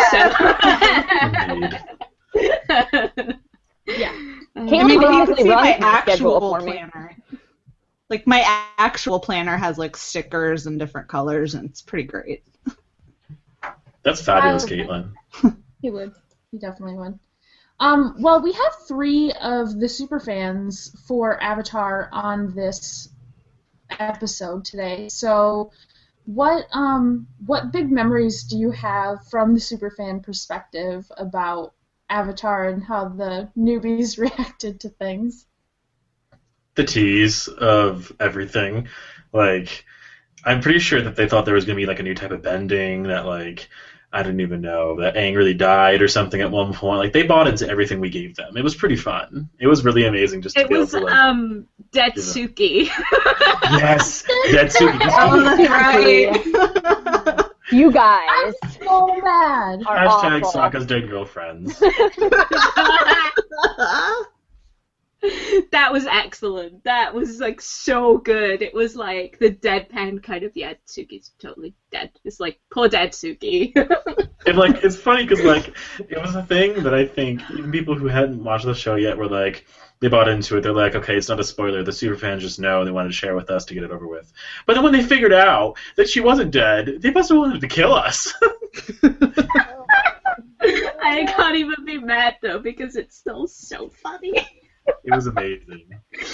Yeah. Caitlin basically runs my schedule for planner. Like, my actual planner has, like, stickers and different colors, and it's pretty great. That's fabulous, Caitlin. He would. He definitely would. Well, we have 3 of the superfans for Avatar on this episode today. So, what big memories do you have from the superfan perspective about Avatar and how the newbies reacted to things? The tease of everything. Like, I'm pretty sure that they thought there was going to be, like, a new type of bending that, like, I didn't even know that Aang really died or something at one point. Like, they bought into everything we gave them. It was pretty fun. It was really amazing just to It be was able to, like, Detsuki. yes, Detsuki. Oh, that's right. You guys So mad. are Hashtag awful. Sokka's dead girlfriends. That was excellent. That was like so good. It was like the deadpan kind of, yeah, Tsuki's totally dead. It's like, poor dead Tsuki. And, like, it's funny because, like, it was a thing that I think even people who hadn't watched the show yet were like, they bought into it. They're like, okay, it's not a spoiler. The superfans just know and they wanted to share with us to get it over with. But then when they figured out that she wasn't dead, they must have wanted to kill us. I can't even be mad though because it's still so funny. It was amazing.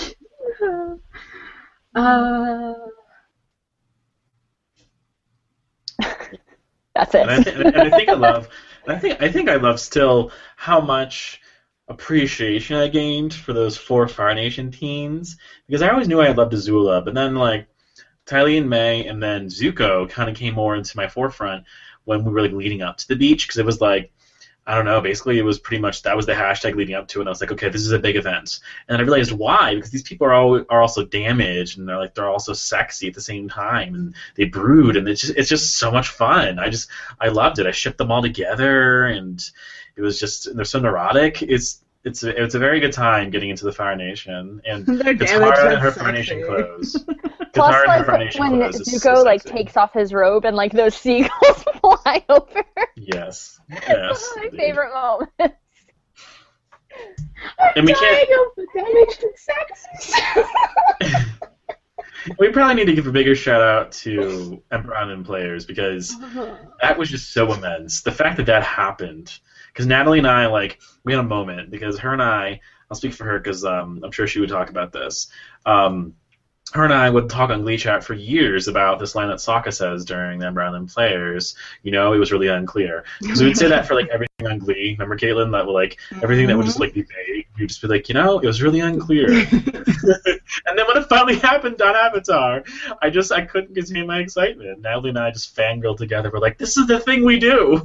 That's it. And I think I love. I think I love still how much appreciation I gained for those 4 Fire Nation teens, because I always knew I loved Azula, but then like Ty Lee and May and then Zuko kind of came more into my forefront when we were like leading up to the beach, because it was like, I don't know, basically it was pretty much, that was the hashtag leading up to it, and I was like, okay, this is a big event. And I realized why, because these people are also damaged, and they're also sexy at the same time, and they brood, and it's just so much fun. I loved it. I shipped them all together, and it was just, and they're so neurotic. It's a very good time getting into the Fire Nation, and They're Katara damaged and her and Fire Nation sexy. clothes. Plus, Katara and her like, Fire Nation when clothes is Zuko so like sexy. takes off his robe and like those seagulls fly over. Yes. One Yes. of my indeed. favorite moments. And we can't. Damaged and sexy. We probably need to give a bigger shout out to Emperor Island players, because that was just so immense. The fact that happened, because Natalie and I, like, we had a moment, because her and I'll speak for her because I'm sure she would talk about this. Her and I would talk on Glee Chat for years about this line that Sokka says during the Emperor Island players. It was really unclear. Because we would say that for like everything on Glee. Remember, Caitlin? That would like everything that would just like be vague. We'd just be like, it was really unclear. And then when it finally happened on Avatar, I couldn't contain my excitement. Natalie and I just fangirled together. We're like, this is the thing we do.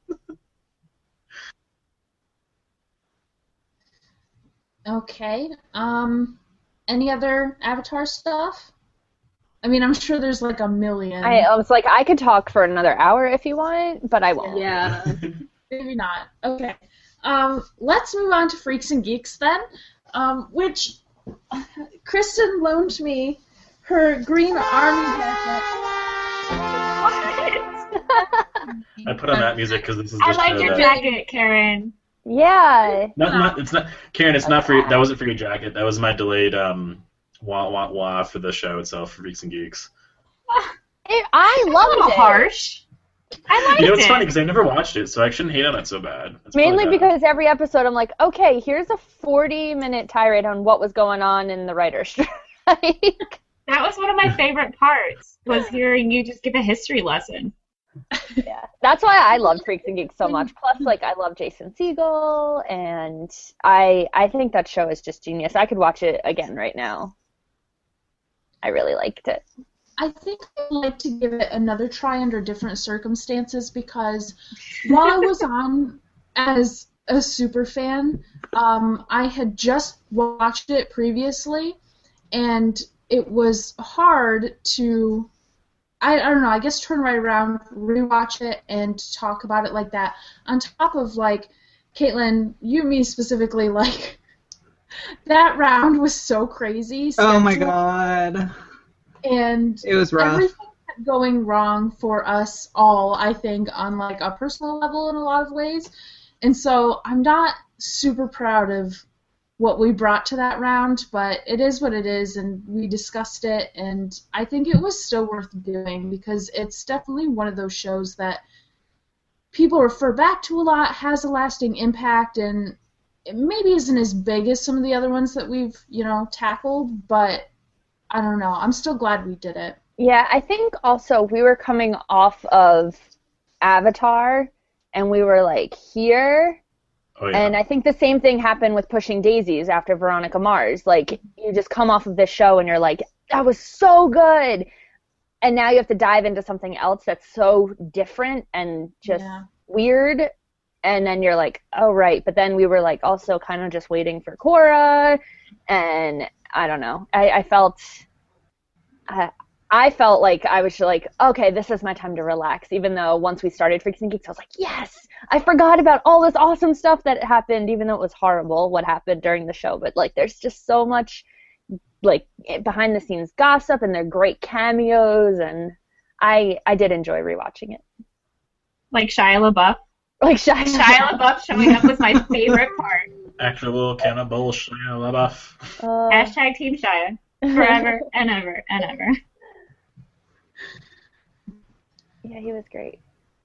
Okay. Any other Avatar stuff? I mean, I'm sure there's like a million. I was like, I could talk for another hour if you want, but I won't. Yeah. Maybe not. Okay. Let's move on to Freaks and Geeks then, which Kristen loaned me her green army jacket. I put on that music because this is the I show like your that- jacket, Karen. Yeah. It's not, Karen. It's not for that wasn't for your jacket. That was my delayed wah for the show itself, for Freaks and Geeks. I A loved little it. harsh. I liked It's it. funny because I never watched it, so I shouldn't hate on it so bad. It's Mainly probably bad. because every episode I'm like, okay, here's a 40-minute tirade on what was going on in the writer's strike. That was one of my favorite parts, was hearing you just give a history lesson. Yeah, that's why I love Freaks and Geeks so much. Plus, like, I love Jason Segel, and I think that show is just genius. I could watch it again right now. I really liked it. I think I'd like to give it another try under different circumstances, because while I was on as a super fan, I had just watched it previously, and it was hard to, I don't know, I guess turn right around, rewatch it, and talk about it like that. On top of, like, Caitlin, you and me specifically, like, that round was so crazy. Oh my scheduled, god. And It was rough. everything kept going wrong for us all, I think, on, like, a personal level in a lot of ways. And so I'm not super proud of what we brought to that round, but it is what it is, and we discussed it, and I think it was still worth doing, because it's definitely one of those shows that people refer back to a lot, has a lasting impact, and it maybe isn't as big as some of the other ones that we've, tackled, but I don't know. I'm still glad we did it. Yeah, I think also we were coming off of Avatar, and we were like, here. Oh, yeah. And I think the same thing happened with Pushing Daisies after Veronica Mars. Like, you just come off of this show and you're like, that was so good. and now you have to dive into something else that's so different and just weird. And then you're like, oh, right. But then we were like also kind of just waiting for Korra. And I don't know. I felt like I was like, okay, this is my time to relax. Even though once we started Freaks and Geeks, I was like, yes, I forgot about all this awesome stuff that happened, even though it was horrible what happened during the show. But like, there's just so much like behind the scenes gossip, and they're great cameos, and I did enjoy rewatching it. Like Shia LaBeouf. Like Shia LaBeouf showing up was my favorite part. Actual cannibal Shia LaBeouf. Hashtag Team Shia. Forever and ever and ever. Yeah, he was great.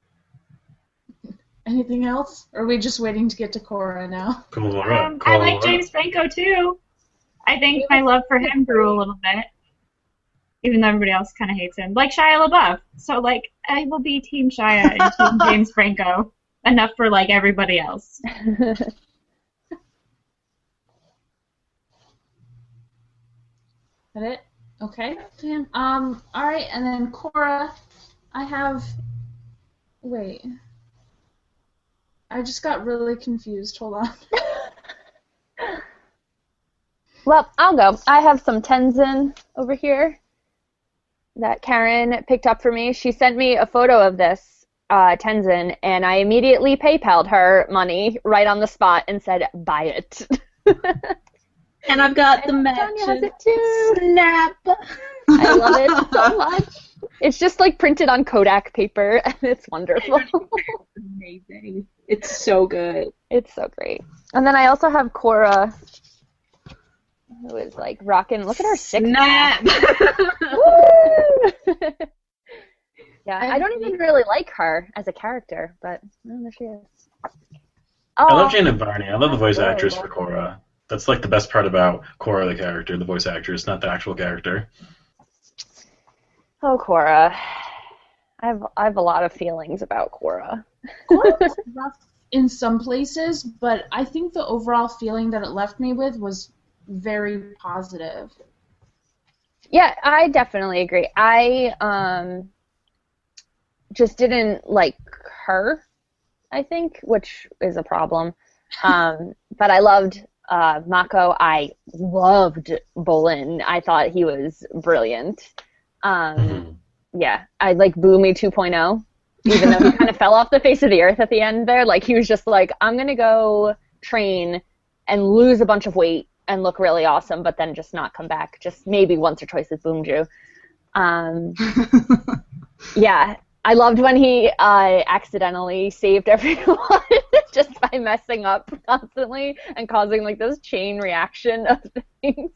Anything else? Or are we just waiting to get to Korra now? I like James Franco too. I think my love for him grew a little bit. Even though everybody else kind of hates him. Like Shia LaBeouf. So, like, I will be Team Shia and Team James Franco. Enough for, like, everybody else. That it? Okay. Yeah. Alright, and then Korra, I have... Wait. I just got really confused. Hold on. Well, I'll go. I have some Tenzin over here that Karen picked up for me. She sent me a photo of this Tenzin, and I immediately PayPal'd her money right on the spot and said, buy it. And I've got the match. Tanya has it too. Snap. I love it so much. It's just like printed on Kodak paper, and it's wonderful. Amazing. It's so good. It's so great. And then I also have Korra, who is like rocking. Look at her six-pack. Yeah, I don't even really like her as a character, but there she is. I love Jaina Barney. I love the voice actress for Korra. That's like the best part about Korra, the character, the voice actress, not the actual character. Oh, Korra. I have a lot of feelings about Korra. Korra was rough in some places, but I think the overall feeling that it left me with was very positive. Yeah, I definitely agree. I just didn't like her, I think, which is a problem. But I loved Mako. I loved Bolin. I thought he was brilliant. Yeah, I like Boomy 2.0, even though he kind of fell off the face of the earth at the end there. Like, he was just like, I'm going to go train and lose a bunch of weight and look really awesome, but then just not come back. Just maybe once or twice with Boomju. Yeah, I loved when he accidentally saved everyone just by messing up constantly and causing like this chain reaction of things.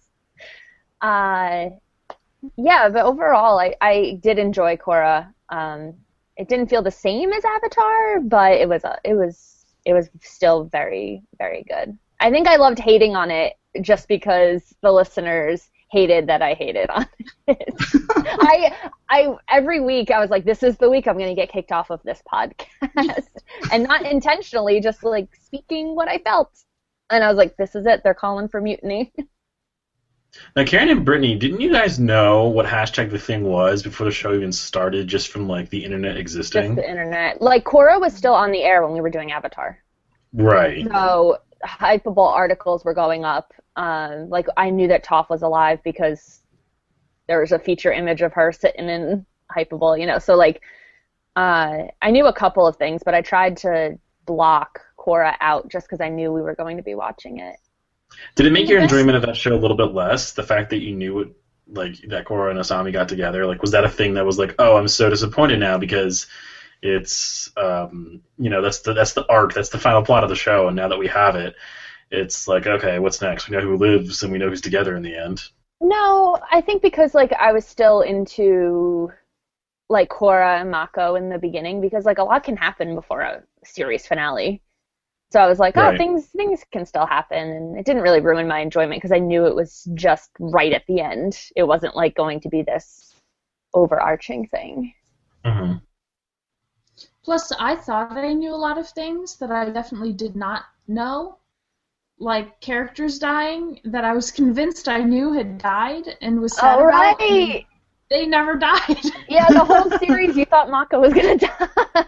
Yeah, but overall, I did enjoy Korra. It didn't feel the same as Avatar, but it was still very, very good. I think I loved hating on it just because the listeners hated that I hated on it. I every week I was like, this is the week I'm going to get kicked off of this podcast, and not intentionally, just like speaking what I felt. And I was like, this is it. They're calling for mutiny. Now, Karen and Brittany, didn't you guys know what hashtag the thing was before the show even started, just from like the internet existing? Just the internet. Like, Korra was still on the air when we were doing Avatar. Right. So Hypable articles were going up. Like, I knew that Toph was alive because there was a feature image of her sitting in Hypable, you know. So like, I knew a couple of things, but I tried to block Korra out just because I knew we were going to be watching it. Did it make your enjoyment of that show a little bit less? The fact that you knew it, like that Korra and Asami got together, like was that a thing that was like, oh, I'm so disappointed now because it's, you know, that's the arc, that's the final plot of the show, and now that we have it, it's like, okay, what's next? We know who lives and we know who's together in the end. No, I think because like I was still into like Korra and Mako in the beginning, because like a lot can happen before a series finale. So I was like, oh, Right. things can still happen, and it didn't really ruin my enjoyment because I knew it was just right at the end. It wasn't like going to be this overarching thing. Mm-hmm. Plus, I thought I knew a lot of things that I definitely did not know. Like characters dying that I was convinced I knew had died and was sad All about. right. They never died. Yeah, the whole series you thought Mako was gonna die.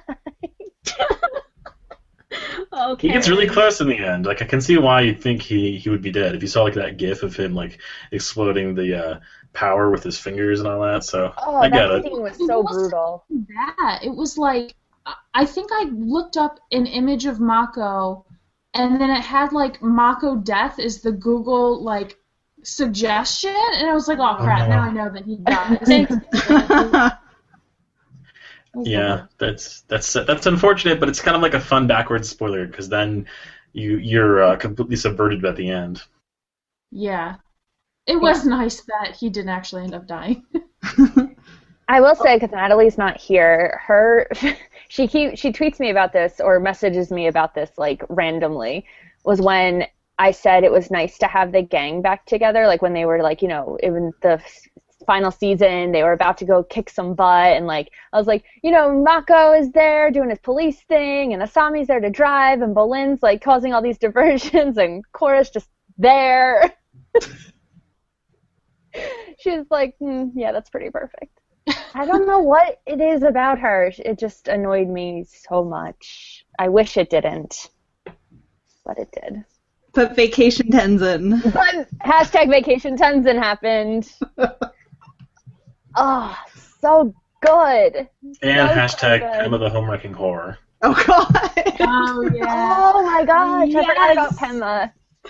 Okay. He gets really close in the end. Like I can see why you'd think he would be dead if you saw like that GIF of him like exploding the power with his fingers and all that. So Oh, I get that it. scene was so brutal. That it was like, I think I looked up an image of Mako, and then it had like Mako death is the Google like suggestion, and I was like, oh crap, now I know that he died. Yeah, that's unfortunate, but it's kind of like a fun backwards spoiler because then you're completely subverted at the end. Yeah. It was nice that he didn't actually end up dying. I will say, because Natalie's not here, she tweets me about this or messages me about this like randomly. Was when I said it was nice to have the gang back together, like when they were like, you know, in the final season, they were about to go kick some butt, and like I was like, you know, Mako is there doing his police thing, and Asami's there to drive, and Bolin's like causing all these diversions, and Korra's just there. She was like, yeah, that's pretty perfect. I don't know what it is about her. It just annoyed me so much. I wish it didn't, but it did. But Vacation Tenzin. But hashtag Vacation Tenzin happened. Oh, so good. And So hashtag good. Pema the Homewrecking Horror. Oh god. Oh yeah. Oh my gosh, I forgot about Yes. Pema.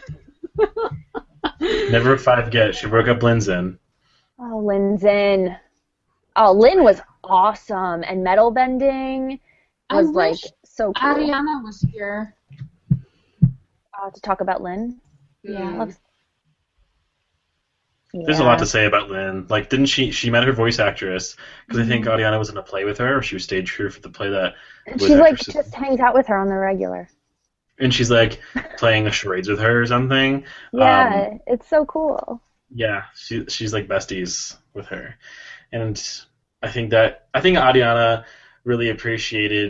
Never forget, she broke up Linzin. Oh, Linzin. Oh, Lin was awesome, and metal bending I was like wish so cool. Ariana was here. To talk about Lin. Yeah. There's a lot to say about Lin. Like, didn't she met her voice actress because I think Ariana was in a play with her, or she was stage crew for the play that. And voice she like actress- just hangs out with her on the regular. and she's like playing charades with her or something. Yeah, it's so cool. Yeah, she's like besties with her, and I think Ariana really appreciated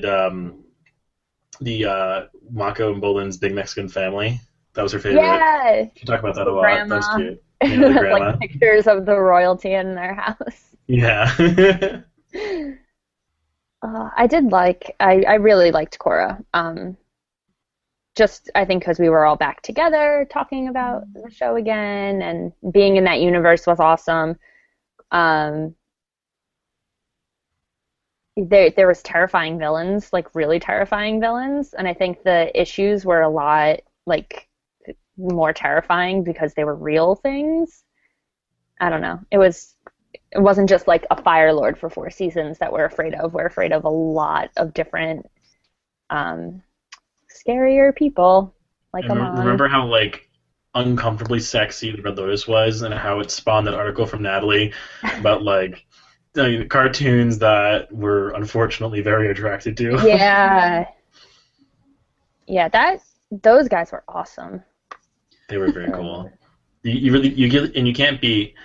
the Mako and Bolin's big Mexican family. That was her favorite. Yeah. She talked about that a lot. Grandma. That was cute. Yeah, the grandma. Like pictures of the royalty in their house. Yeah. I really liked Korra. Just, I think because we were all back together talking about the show again, and being in that universe was awesome. There was terrifying villains, like really terrifying villains, and I think the issues were a lot, like, more terrifying because they were real things. I don't know. It wasn't just like a Fire Lord for 4 seasons that we're afraid of. We're afraid of a lot of different scarier people. Like, remember how like uncomfortably sexy the Red Lotus was, and how it spawned that article from Natalie about like the cartoons that we're unfortunately very attracted to. Yeah. Yeah, those guys were awesome. They were very cool. You can't beat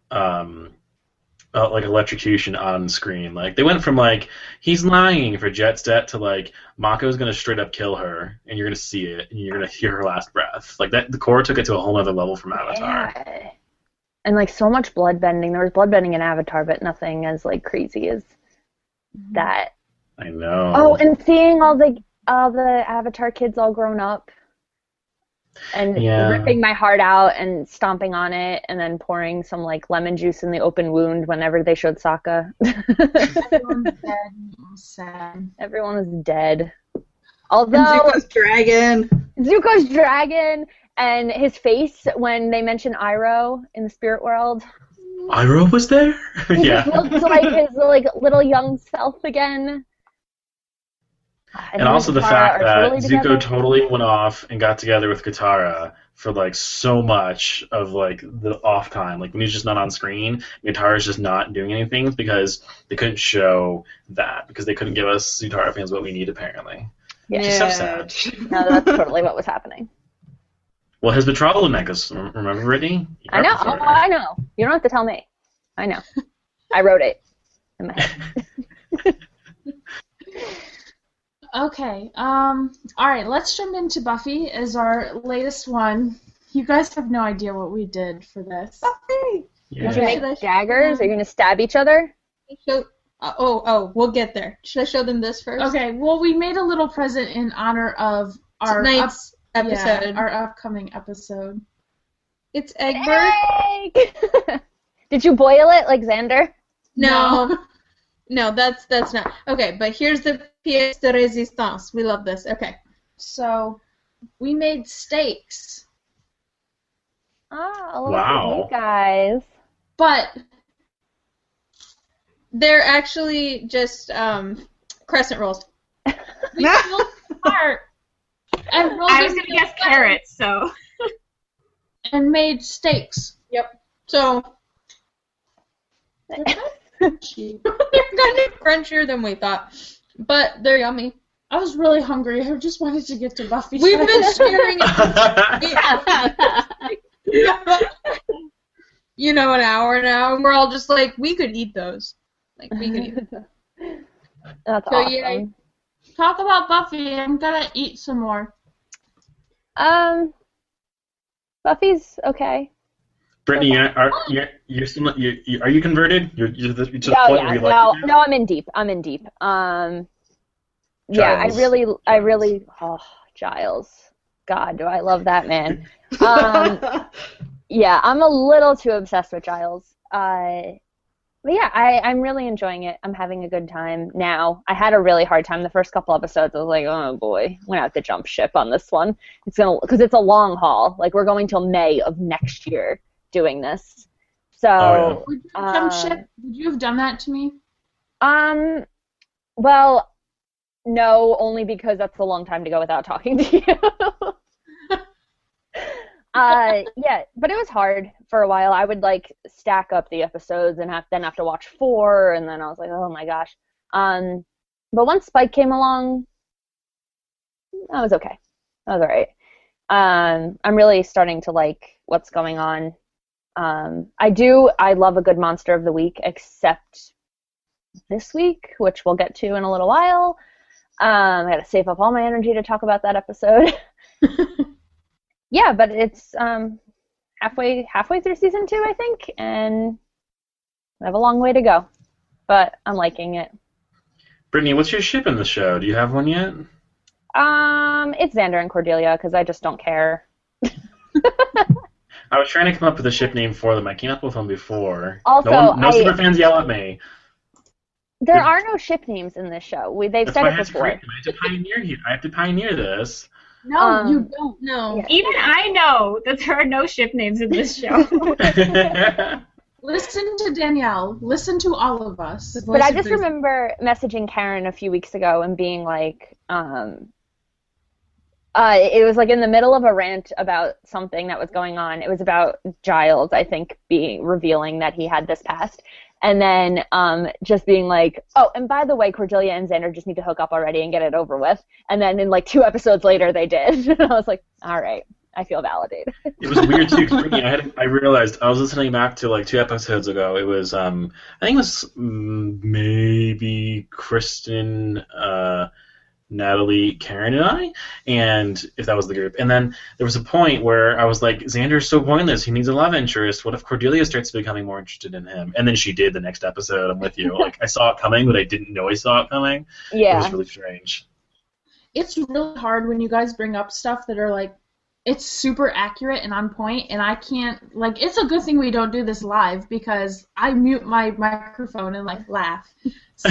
like electrocution on screen. Like they went from like he's lying for Jetset to like Mako's gonna straight up kill her, and you're gonna see it, and you're gonna hear her last breath. Like that, the Korra took it to a whole other level from Avatar. Yeah. And like so much blood bending. There was blood bending in Avatar, but nothing as like crazy as that. I know. Oh, and seeing all the Avatar kids all grown up. And ripping my heart out and stomping on it, and then pouring some like lemon juice in the open wound whenever they showed Sokka. Everyone's dead. I'm sad. Everyone was dead. Although And Zuko's dragon and his face when they mentioned Iroh in the spirit world. Iroh was there? He Yeah. just looked like his like little young self again. And also the fact that Zuko totally went off and got together with Katara for like so much of like the off time. Like when he's just not on screen, Katara's just not doing anything because they couldn't show that, because they couldn't give us Zutara fans what we need apparently. Yeah. Which is so sad. No, that's totally what was happening. Well, his betrothal necklace, remember, Brittany? You I know. got this Oh, I know. You don't have to tell me. I know. I wrote it in my head. Okay. All right. Let's jump into Buffy as our latest one. You guys have no idea what we did for this. Buffy! Yeah. Did you Should I- make daggers? Are you gonna stab each other? We'll get there. Should I show them this first? Okay, well, we made a little present in honor of our Tonight's episode. our upcoming episode. It's Egbert. Egg! Did you boil it like Xander? No. No, that's not. Okay, but here's the pièce de résistance. We love this. Okay. So, we made steaks, Oh, look Wow. at you guys. but They're actually just crescent rolls. we pulled apart and rolled I was them gonna guess carrots, so and made steaks. So they're kind of crunchier than we thought, but they're yummy. I was really hungry. I just wanted to get to Buffy. We've been staring at an hour now, and we're all just like, we could eat those. Like, we could eat them. That's So, awesome. yeah. Talk about Buffy. I'm gonna eat some more. Buffy's okay. Brittany, you're still, are you converted? You're to the Oh point yeah, where you like it now? no, I'm in deep. Yeah, Giles. I really, Giles. God, do I love that man. Yeah, I'm a little too obsessed with Giles. But yeah, I'm really enjoying it. I'm having a good time now. I had a really hard time the first couple episodes. I was like, oh boy, I'm gonna have to jump ship on this one. Because it's a long haul. Like, we're going till May of next year doing this. So, Would you jump ship? Would you have done that to me? Well, no, only because that's a long time to go without talking to you. Yeah, but it was hard for a while. I would like stack up the episodes and then have to watch 4, and then I was like, oh my gosh. But once Spike came along, that was okay. That was alright. I'm really starting to like what's going on. I love a good Monster of the Week, except this week, which we'll get to in a little while. I gotta save up all my energy to talk about that episode. Yeah, but it's halfway through season 2, I think, and I have a long way to go. But I'm liking it. Brittany, what's your ship in the show? Do you have one yet? It's Xander and Cordelia, because I just don't care. I was trying to come up with a ship name for them. I came up with one before. Also, no super fans yell at me. There are no ship names in this show. They've That's said why it before. I have to pioneer here. I have to pioneer this. No, you don't. No. Yeah. even I know that there are no ship names in this show. Listen to Danielle. Listen to all of us. But I just remember messaging Karen a few weeks ago and being like, it was like in the middle of a rant about something that was going on. It was about Giles, I think, revealing that he had this past. And then just being like, oh, and by the way, Cordelia and Xander just need to hook up already and get it over with. And then in like 2 episodes later, they did. And I was like, all right, I feel validated. It was weird too. 'Cause I realized I was listening back to like 2 episodes ago. It was I think it was maybe Kristen, Natalie, Karen, and I, and if that was the group. And then there was a point where I was like, Xander's so pointless. He needs a love interest. What if Cordelia starts becoming more interested in him? And then she did the next episode. I'm with you. Like, I saw it coming, but I didn't know I saw it coming. It Yeah. was really strange. It's really hard when you guys bring up stuff that are like, it's super accurate and on point, and I can't, like, it's a good thing we don't do this live because I mute my microphone and, like, laugh. So,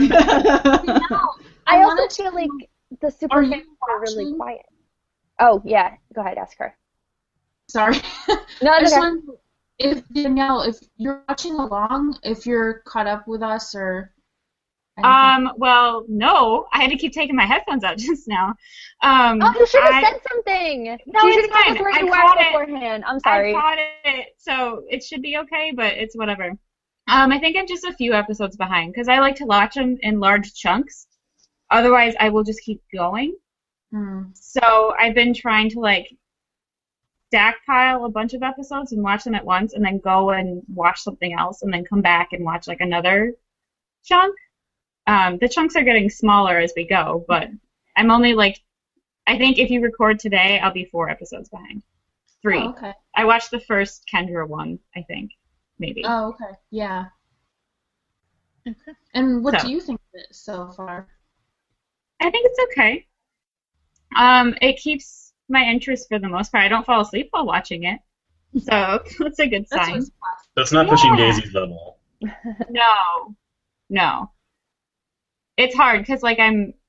I also wanted feel to- like the Are super you fans are really watching? quiet. Oh, yeah. Go ahead, ask her. sorry. No, I it's just okay. wanted to- if Danielle, if you're watching along, if you're caught up with us or anything. Well, no, I had to keep taking my headphones out just now. Oh, you should have I- said something. No, you it's should have told fine. us where I you caught were it. beforehand. I'm sorry. I caught it, so it should be okay, but it's whatever. I think I'm just a few episodes behind because I like to watch them in large chunks. Otherwise, I will just keep going. So I've been trying to like stackpile a bunch of episodes and watch them at once, and then go and watch something else, and then come back and watch like another chunk. The chunks are getting smaller as we go, but I'm only like, I think if you record today, I'll be 4 episodes behind. 3. Oh, okay. I watched the first Kendra one, I think. maybe. Oh, okay. Yeah. Okay. And what So. do you think of it so far? I think it's okay. It keeps my interest for the most part. I don't fall asleep while watching it, so that's a good That's sign. what's That's not pushing Yeah. Daisy's level. No. It's hard because like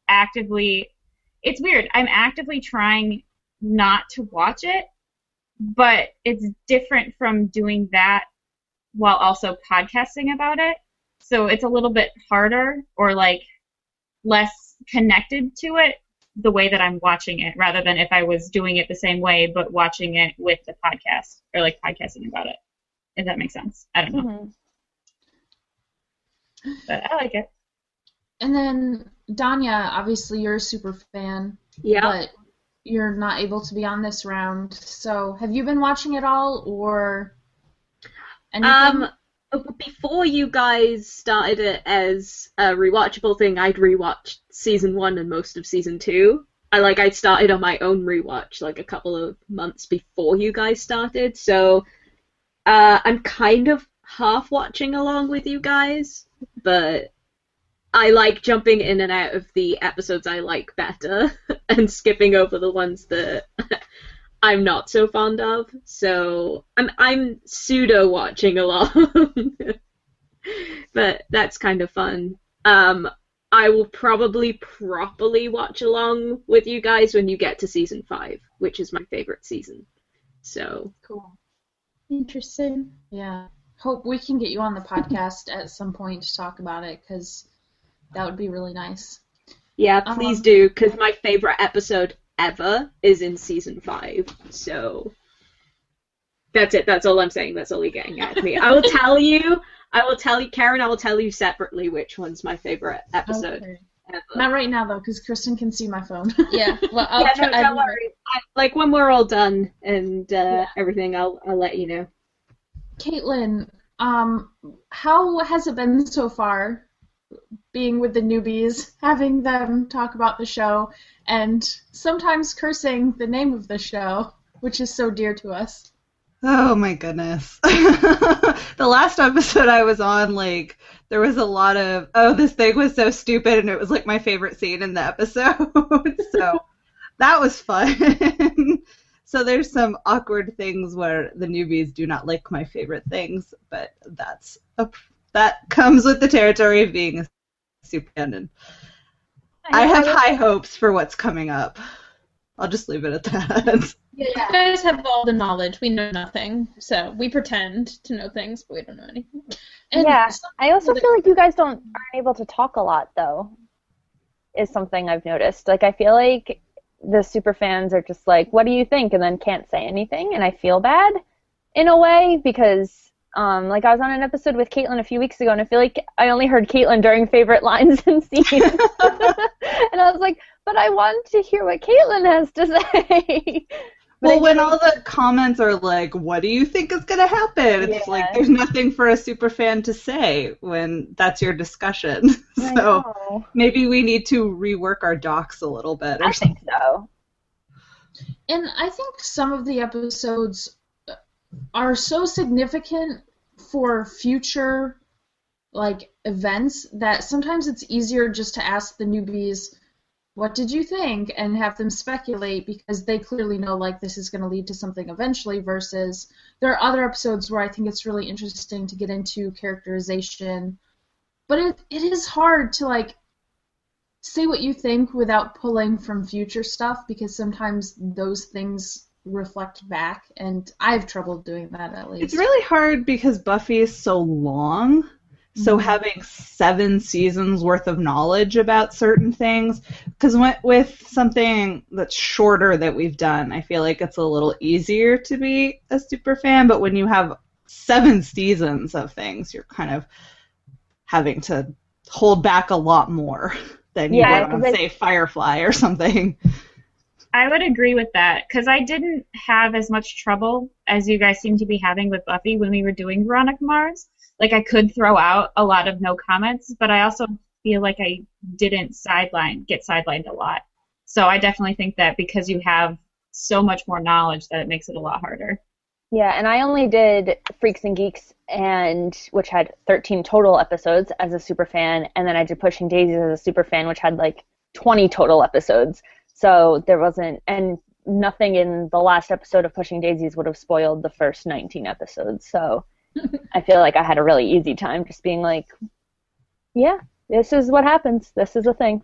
it's weird. I'm actively trying not to watch it, but it's different from doing that while also podcasting about it. So it's a little bit harder or like less connected to it the way that I'm watching it rather than if I was doing it the same way but watching it with the podcast or like podcasting about it. If that makes sense. I don't know. Mhm. But I like it. And then, Danya, obviously you're a super fan, Yeah. but you're not able to be on this round. So, have you been watching it all, or anything? Before you guys started it as a rewatchable thing, I'd rewatched season 1 and most of season 2. I'd started on my own rewatch like a couple of months before you guys started, so I'm kind of half watching along with you guys, but I like jumping in and out of the episodes I like better and skipping over the ones that I'm not so fond of. So I'm pseudo watching along, but that's kind of fun. I will probably properly watch along with you guys when you get to season 5, which is my favorite season. So Cool. Interesting. Yeah. Hope we can get you on the podcast at some point to talk about it, because that would be really nice. yeah, please do, because my favorite episode ever is in season 5. So that's it. That's all I'm saying. That's all you're getting out of me. I will tell you, Karen, I will tell you separately which one's my favorite episode Okay. ever. Not right now, though, because Kristen can see my phone. Yeah. Well, I'll Yeah, try. no, don't worry. Like when we're all done and everything, I'll let you know. Caitlin, how has it been so far, being with the newbies, having them talk about the show, and sometimes cursing the name of the show, which is so dear to us? Oh my goodness. The last episode I was on, like, there was a lot of, oh, this thing was so stupid, and it was like my favorite scene in the episode. So that was fun. So there's some awkward things where the newbies do not like my favorite things, but that comes with the territory of being a super fan, and I have high hopes for what's coming up. I'll just leave it at that. Yeah, you guys have all the knowledge. We know nothing, so we pretend to know things, but we don't know anything. And Yeah, some I also people feel like you guys aren't able to talk a lot, though, is something I've noticed. Like, I feel like the super fans are just like, what do you think? And then can't say anything, and I feel bad in a way because, like, I was on an episode with Caitlin a few weeks ago, and I feel like I only heard Caitlin during favorite lines and scenes. And I was like, but I want to hear what Caitlin has to say. But Well, I when feel all the comments are like, what do you think is going to happen? It's Yeah. like, there's nothing for a super fan to say when that's your discussion. I So know. maybe we need to rework our docs a little bit or I something. think so. And I think some of the episodes are so significant for future, like, events that sometimes it's easier just to ask the newbies, what did you think, and have them speculate, because they clearly know, like, this is going to lead to something eventually, versus there are other episodes where I think it's really interesting to get into characterization, but it is hard to, like, say what you think without pulling from future stuff, because sometimes those things reflect back, and I have trouble doing that, at least. It's really hard because Buffy is so long. So having 7 seasons worth of knowledge about certain things, because with something that's shorter that we've done, I feel like it's a little easier to be a super fan, but when you have 7 seasons of things, you're kind of having to hold back a lot more than you Yeah, would on, 'cause say, Firefly or something. I would agree with that because I didn't have as much trouble as you guys seem to be having with Buffy when we were doing Veronica Mars. Like, I could throw out a lot of no comments, but I also feel like I didn't get sidelined a lot. So I definitely think that because you have so much more knowledge that it makes it a lot harder. Yeah, and I only did Freaks and Geeks, which had 13 total episodes as a super fan, and then I did Pushing Daisies as a super fan, which had like 20 total episodes. So there wasn't, and nothing in the last episode of Pushing Daisies would have spoiled the first 19 episodes. So I feel like I had a really easy time just being like, yeah, this is what happens. This is a thing.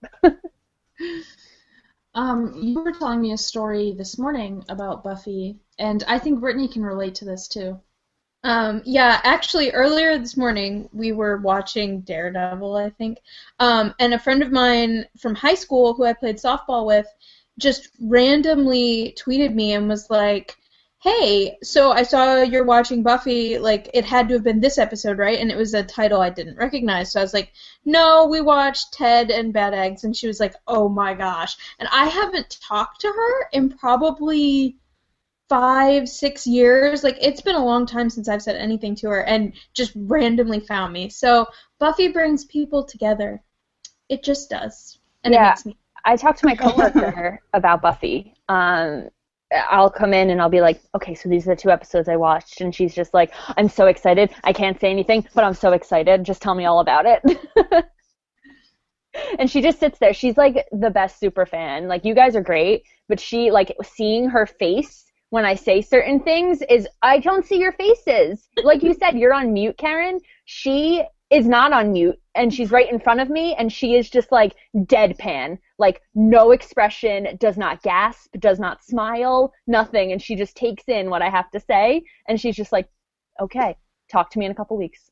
You were telling me a story this morning about Buffy, and I think Brittany can relate to this too. Yeah, actually, earlier this morning we were watching Daredevil, I think, and a friend of mine from high school who I played softball with just randomly tweeted me and was like, hey, so I saw you're watching Buffy, like, it had to have been this episode, right? And it was a title I didn't recognize, so I was like, no, we watched Ted and Bad Eggs, and she was like, oh my gosh. And I haven't talked to her in probably 5-6 years. Like, it's been a long time since I've said anything to her, and just randomly found me. So Buffy brings people together. It just does. And it makes me. I talked to my coworker about Buffy. I'll come in and I'll be like, okay, so these are the 2 episodes I watched, and she's just like, I'm so excited. I can't say anything, but I'm so excited. Just tell me all about it. And she just sits there. She's like the best super fan. Like, you guys are great, but she, like, seeing her face when I say certain things is, I don't see your faces. Like you said, you're on mute, Karen. She is not on mute, and she's right in front of me, and she is just like deadpan, like no expression, does not gasp, does not smile, nothing, and she just takes in what I have to say, and she's just like, okay, talk to me in a couple weeks.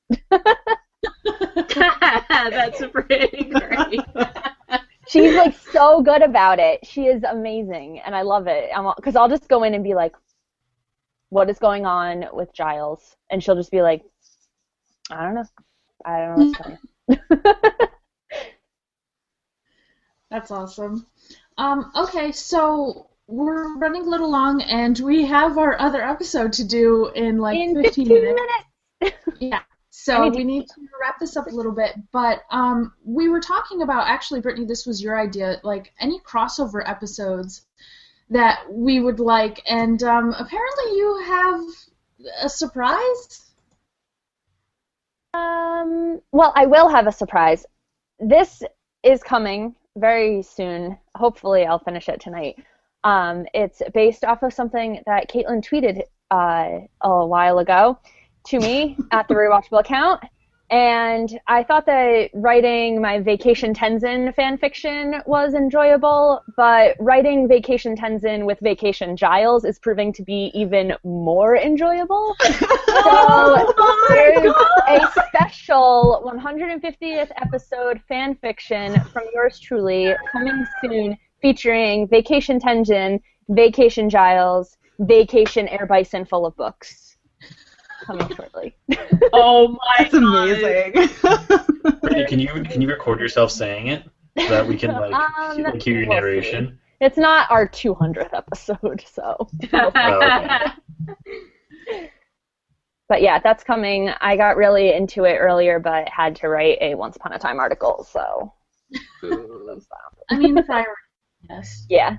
That's pretty great. She's like so good about it. She is amazing, and I love it. Because I'll just go in and be like, what is going on with Giles? And she'll just be like, I don't know what's going on. That's awesome. Okay, so we're running a little long, and we have our other episode to do in like 15 minutes. Yeah, so we need to wrap this up a little bit. But we were talking about, actually, Brittany, this was your idea, like any crossover episodes that we would like, and apparently you have a surprise? Well, I will have a surprise. This is coming very soon. Hopefully I'll finish it tonight. It's based off of something that Caitlin tweeted a while ago to me at the Rewatchable account, and I thought that writing my Vacation Tenzin fanfiction was enjoyable, but writing Vacation Tenzin with Vacation Giles is proving to be even more enjoyable. So there's a special 150th episode fanfiction from yours truly coming soon, featuring Vacation Tenzin, Vacation Giles, Vacation Air Bison full of books. Coming shortly. Oh my That's amazing. Brittany, can you record yourself saying it so that we can like hear your narration? It's not our 200th episode, so. Oh, okay. But yeah, that's coming. I got really into it earlier, but had to write a Once Upon a Time article, so. I mean, priority, yes. Yeah.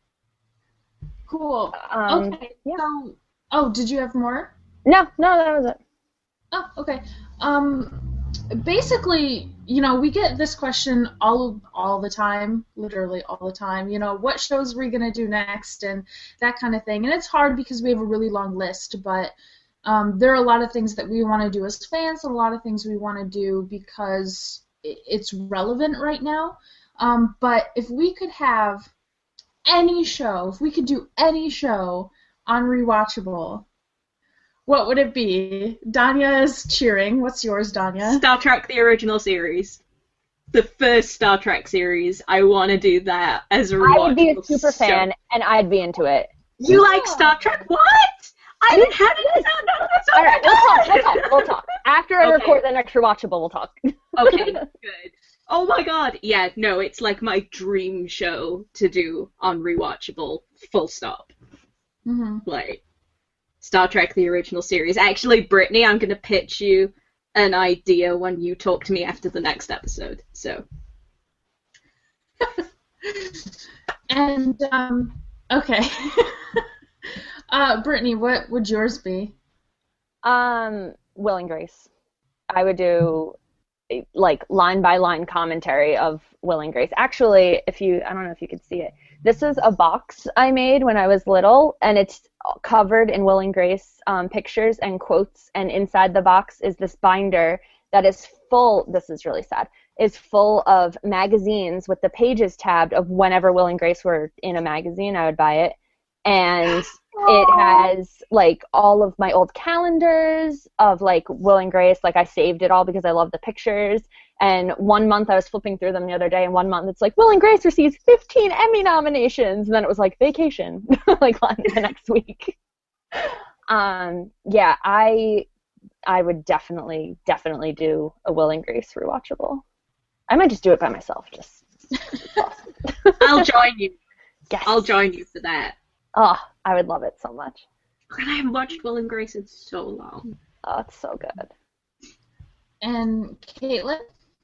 Cool. Okay. Yeah. So, did you have more? No, that was it. Oh, okay. Basically, we get this question all the time, literally all the time. What shows are we gonna do next, and that kind of thing. And it's hard because we have a really long list, but there are a lot of things that we want to do as fans, and a lot of things we want to do because it's relevant right now. But if we could have any show, if we could do any show on Rewatchable, what would it be? Danya is cheering. What's yours, Danya? Star Trek, the original series. The first Star Trek series. I want to do that as a rewatchable. I would be a super fan, and I'd be into it. You like Star Trek? What? How did you not know this? All right, we'll talk. After I record the next Rewatchable, we'll talk. Okay, good. Oh my god. Yeah, no, it's like my dream show to do on Rewatchable, full stop. Mm-hmm. Like, Star Trek, the original series. Actually, Brittany, I'm going to pitch you an idea when you talk to me after the next episode. So. And, okay. Brittany, what would yours be? Will and Grace. I would do like line by line commentary of Will and Grace. Actually, I don't know if you could see it. This is a box I made when I was little, and it's covered in Will and Grace pictures and quotes, and inside the box is this binder that is full, this is really sad, is full of magazines with the pages tabbed of whenever Will and Grace were in a magazine, I would buy it. And it has like all of my old calendars of like Will and Grace. Like I saved it all because I love the pictures. And one month I was flipping through them the other day, and one month it's like Will and Grace receives 15 Emmy nominations, and then it was like vacation, like the next week. Yeah, I would definitely do a Will and Grace rewatchable. I might just do it by myself. Just. I'll join you. Yes. I'll join you for that. Oh, I would love it so much. I haven't watched Will and Grace in so long. Oh, it's so good. And Caitlin?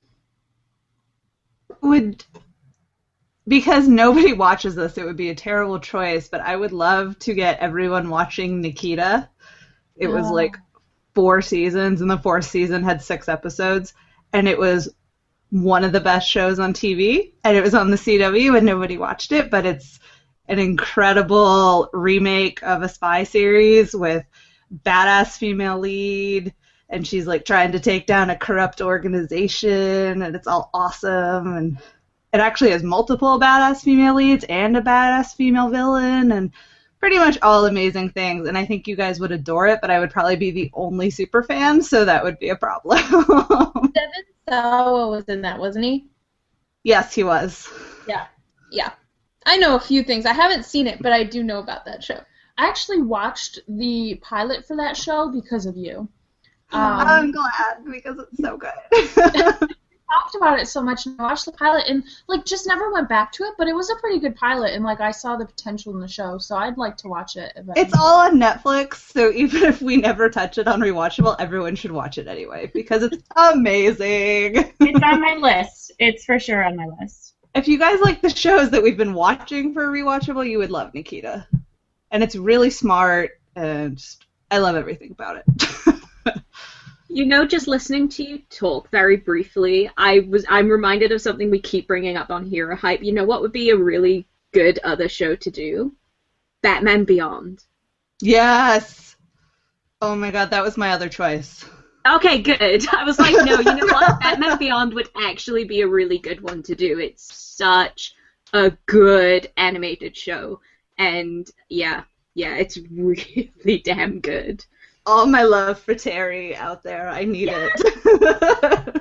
Because nobody watches this, it would be a terrible choice, but I would love to get everyone watching Nikita. It was like 4 seasons, and the 4th season had 6 episodes, and it was one of the best shows on TV, and it was on the CW, and nobody watched it, but it's an incredible remake of a spy series with badass female lead, and she's like trying to take down a corrupt organization, and it's all awesome, and it actually has multiple badass female leads and a badass female villain, and pretty much all amazing things, and I think you guys would adore it, but I would probably be the only super fan, so that would be a problem. Devin Sawa was in that, wasn't he? Yes, he was. Yeah. I know a few things. I haven't seen it, but I do know about that show. I actually watched the pilot for that show because of you. I'm glad, because it's so good. Talked about it so much, and I watched the pilot, and like just never went back to it, but it was a pretty good pilot, and like I saw the potential in the show, so I'd like to watch it eventually. It's all on Netflix, so even if we never touch it on Rewatchable, everyone should watch it anyway, because it's amazing. It's on my list. It's for sure on my list. If you guys like the shows that we've been watching for Rewatchable, you would love Nikita. And it's really smart, and just, I love everything about it. You know, just listening to you talk very briefly, I'm reminded of something we keep bringing up on Hero Hype. You know what would be a really good other show to do? Batman Beyond. Yes! Oh my god, that was my other choice. Okay, good. I was like, no, you know what? Batman Beyond would actually be a really good one to do. It's such a good animated show. And yeah, it's really damn good. All my love for Terry out there. I need it.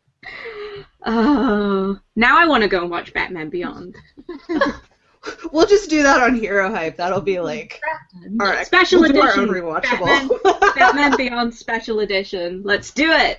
Oh, now I want to go and watch Batman Beyond. We'll just do that on Hero Hype. That'll be like our special we'll edition. Do our own rewatchable. Batman Beyond special edition. Let's do it.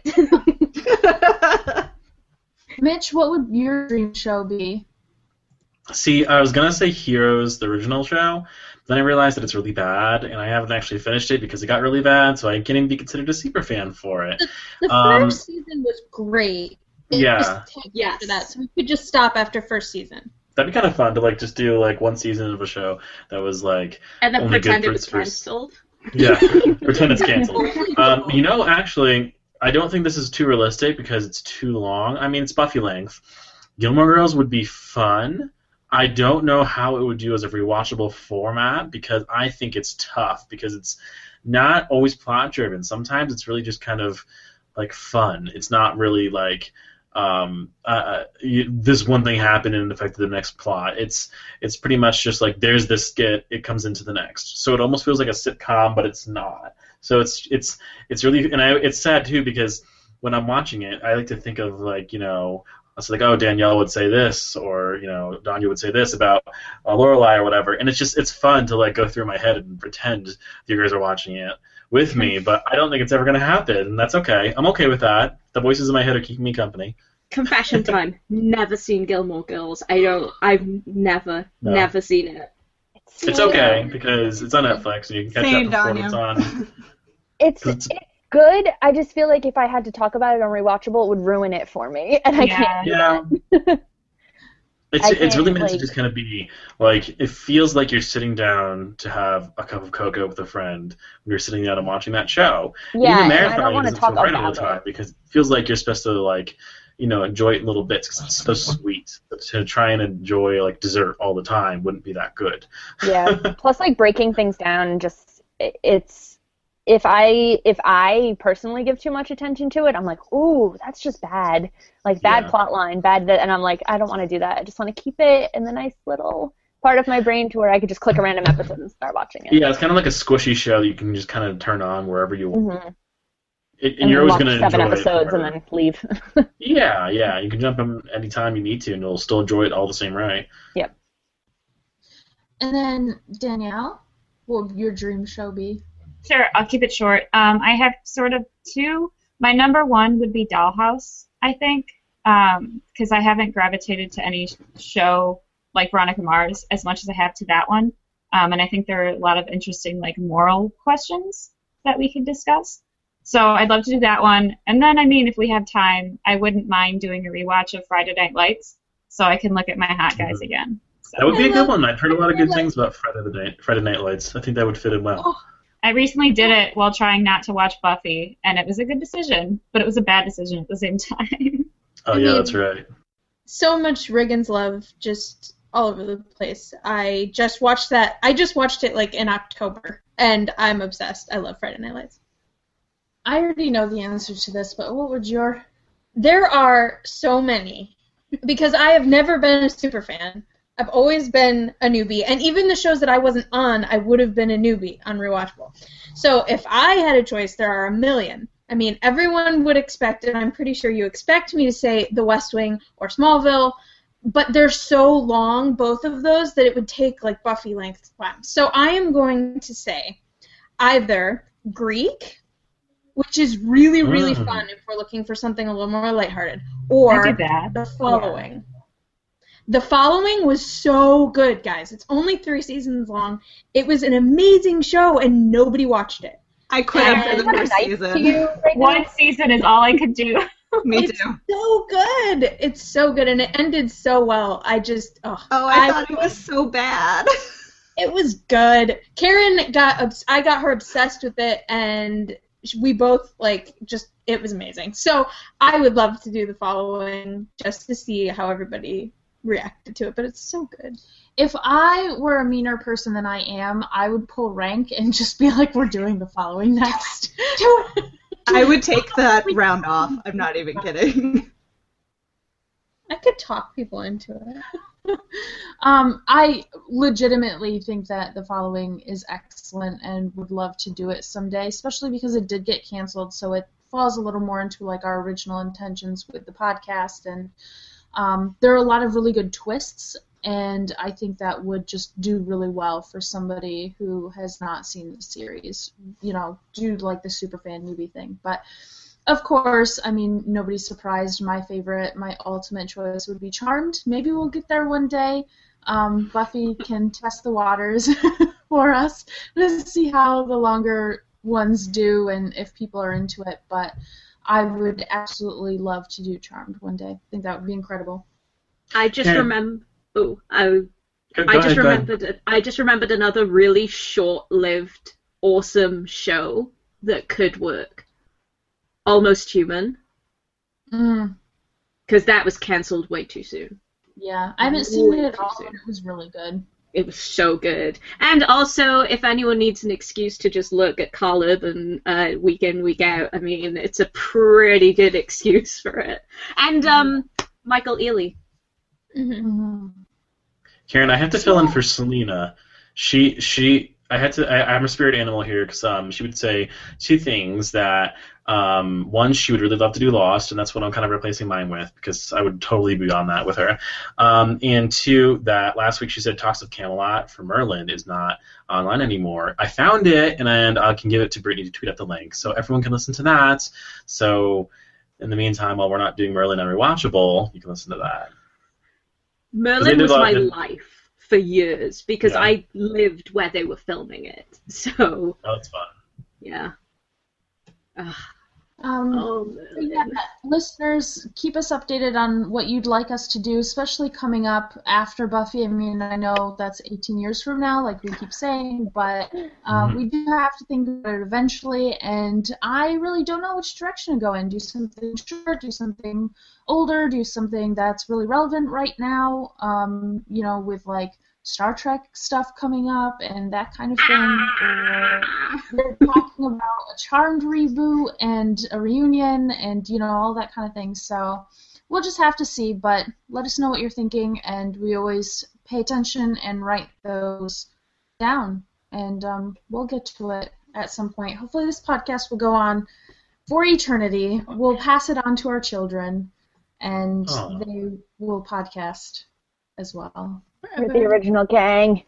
Mitch, what would your dream show be? See, I was going to say Heroes, the original show, then I realized that it's really bad, and I haven't actually finished it because it got really bad, so I can't even be considered a super fan for it. The first season was great. It Yeah. was tanked after that, so we could just stop after first season. That'd be kind of fun to like just do like one season of a show that was like And then only pretend good it for was its first. cancelled. Yeah, pretend it's canceled. You know, actually, I don't think this is too realistic because it's too long. I mean, it's Buffy length. Gilmore Girls would be fun. I don't know how it would do as a rewatchable format because I think it's tough because it's not always plot driven. Sometimes it's really just kind of like fun. It's not really like this one thing happened and it affected the next plot. It's pretty much just like there's this skit, it comes into the next. So it almost feels like a sitcom, but it's not. So it's really, and it's sad too because when I'm watching it, I like to think of like, you know, it's like, oh, Danielle would say this, or, you know, Danya would say this about Lorelai or whatever, and it's fun to like go through my head and pretend you guys are watching it with me, but I don't think it's ever going to happen, and that's okay. I'm okay with that. The voices in my head are keeping me company. Confession time. Never seen Gilmore Girls. I've never seen it. It's okay, because it's on Netflix, and you can catch Same, up before Danya. it's on. It's good. I just feel like if I had to talk about it on Rewatchable, it would ruin it for me, and I can't. Yeah. It's really can't, meant to like- just kind of be like, it feels like you're sitting down to have a cup of cocoa with a friend when you're sitting down and watching that show. Yeah, Even and I don't want to doesn't talk feel right all about the time it. because it feels like you're supposed to like, enjoy it in little bits because it's so sweet. But to try and enjoy like dessert all the time wouldn't be that good. Yeah. Plus, like breaking things down, just it's if I personally give too much attention to it, I'm like, ooh, that's just bad. Like bad Yeah. plot line, bad that, and I'm like, I don't want to do that. I just want to keep it in the nice little part of my brain to where I could just click a random episode and start watching it. Yeah, it's kind of like a squishy show that you can just kind of turn on wherever you want. Mm-hmm. And you're always watch going to 7 enjoy episodes it. and then leave. Yeah, you can jump in anytime you need to, and you'll still enjoy it all the same, right? Yep. And then Danielle, what would your dream show be? Sure, I'll keep it short. I have sort of two. My number one would be Dollhouse, I think, because I haven't gravitated to any show like Veronica Mars as much as I have to that one. And I think there are a lot of interesting like moral questions that we could discuss. So I'd love to do that one. And then, I mean, if we have time, I wouldn't mind doing a rewatch of Friday Night Lights so I can look at my hot guys again. So. That would be a good one. I've heard a lot of good things about Friday Night Lights. I think that would fit in well. Oh. I recently did it while trying not to watch Buffy, and it was a good decision, but it was a bad decision at the same time. Oh, I yeah, mean- that's right. So much Riggins love just all over the place. I just watched that. I just watched it like in October, and I'm obsessed. I love Friday Night Lights. I already know the answer to this, but what would your... There are so many because I have never been a super fan. I've always been a newbie, and even the shows that I wasn't on, I would have been a newbie on Rewatchable. So if I had a choice, there are a million. I mean, everyone would expect, and I'm pretty sure you expect me to say The West Wing or Smallville, but they're so long, both of those, that it would take like Buffy length time. So I am going to say either Greek, which is really, really fun if we're looking for something a little more lighthearted, or I did that. The Following. The Following was so good, guys. It's only 3 seasons long. It was an amazing show, and nobody watched it. I quit after the What a first nice season. to you right now. One season is all I could do. Me It's too. so good. It's so good, and it ended so well. I just, Oh, I thought it was so bad. It was good. Karen I got her obsessed with it, and we both it was amazing. So I would love to do The Following just to see how everybody reacted to it, but it's so good. If I were a meaner person than I am, I would pull rank and just be like, we're doing The Following next. I would take that round off. I'm not even kidding. I could talk people into it. I legitimately think that The Following is excellent and would love to do it someday, especially because it did get canceled, so it falls a little more into like our original intentions with the podcast, and there are a lot of really good twists, and I think that would just do really well for somebody who has not seen the series, do like the superfan newbie thing. But of course, I mean, nobody's surprised. My ultimate choice would be Charmed. Maybe we'll get there one day. Buffy can test the waters for us. Let's see how the longer ones do and if people are into it. But I would absolutely love to do Charmed one day. I think that would be incredible. I just Yeah. remember. Oh, Go I just remembered another really short-lived, awesome show that could work. Almost Human, because that was cancelled way too soon. Yeah, I haven't seen it at Too all, soon. but it was really good. It was so good. And also, if anyone needs an excuse to just look at Carl Urban week in, week out, I mean, it's a pretty good excuse for it. And Michael Ealy. Mm-hmm. Karen, I have to fill in for Selena. I'm a spirit animal here because she would say two things that one, she would really love to do Lost, and that's what I'm kind of replacing mine with because I would totally be on that with her. And two, that last week she said Talks of Camelot for Merlin is not online anymore. I found it, and I can give it to Brittany to tweet out the link so everyone can listen to that. So in the meantime, while we're not doing Merlin and Rewatchable, you can listen to that. Merlin was my did- life for years because Yeah. I lived where they were filming it. So, Oh, it's fun. yeah. Oh, Yeah, listeners, keep us updated on what you'd like us to do, especially coming up after Buffy. I mean, I know that's 18 years from now, like we keep saying, but we do have to think about it eventually, and I really don't know which direction to go in. Do something short, do something older, do something that's really relevant right now, with like Star Trek stuff coming up and that kind of thing. Or we're talking about a Charmed reboot and a reunion and, all that kind of thing. So we'll just have to see, but let us know what you're thinking, and we always pay attention and write those down. And we'll get to it at some point. Hopefully this podcast will go on for eternity. We'll pass it on to our children, and they will podcast as well. We're the original gang.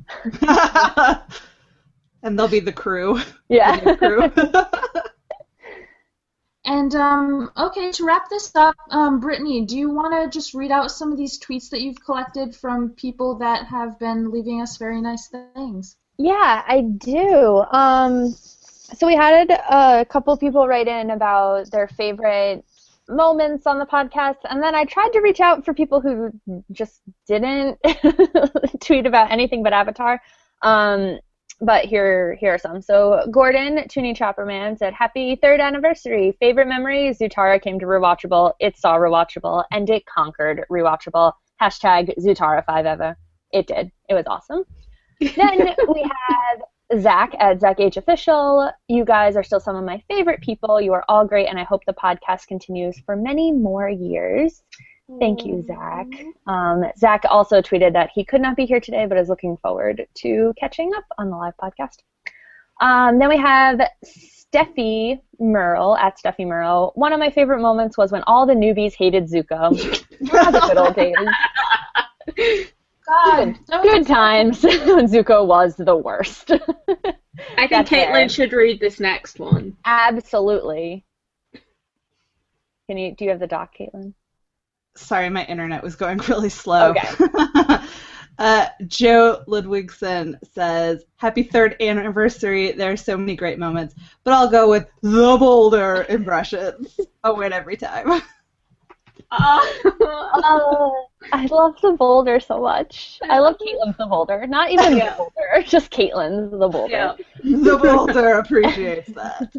And they'll be the crew. Yeah. The crew. And, okay, to wrap this up, Brittany, do you want to just read out some of these tweets that you've collected from people that have been leaving us very nice things? Yeah, I do. So we had a couple people write in about their favorite moments on the podcast, and then I tried to reach out for people who just didn't tweet about anything but Avatar. But here are some. So Gordon Tooney Chopperman said, "Happy 3rd anniversary. Favorite memory: Zutara came to rewatchable. It saw rewatchable, and it conquered rewatchable. Hashtag Zutara 5 ever. It did. It was awesome." Then we had Zach at Zach H Official. "You guys are still some of my favorite people. You are all great, and I hope the podcast continues for many more years." Thank you, Zach. Zach also tweeted that he could not be here today, but is looking forward to catching up on the live podcast. Then we have Steffi Merle at Steffi Merle. "One of my favorite moments was when all the newbies hated Zuko." The good old days. God, Good times when Zuko was the worst. I think Caitlin should read this next one. Absolutely. Do you have the doc, Caitlin? Sorry, my internet was going really slow. Okay. Joe Ludwigson says, "Happy 3rd anniversary. There are so many great moments, but I'll go with the Boulder impressions. A win every time." I love the Boulder so much. I love Caitlin's the Boulder. Not even the Boulder, just Caitlin's the Boulder. Yeah. The Boulder appreciates that.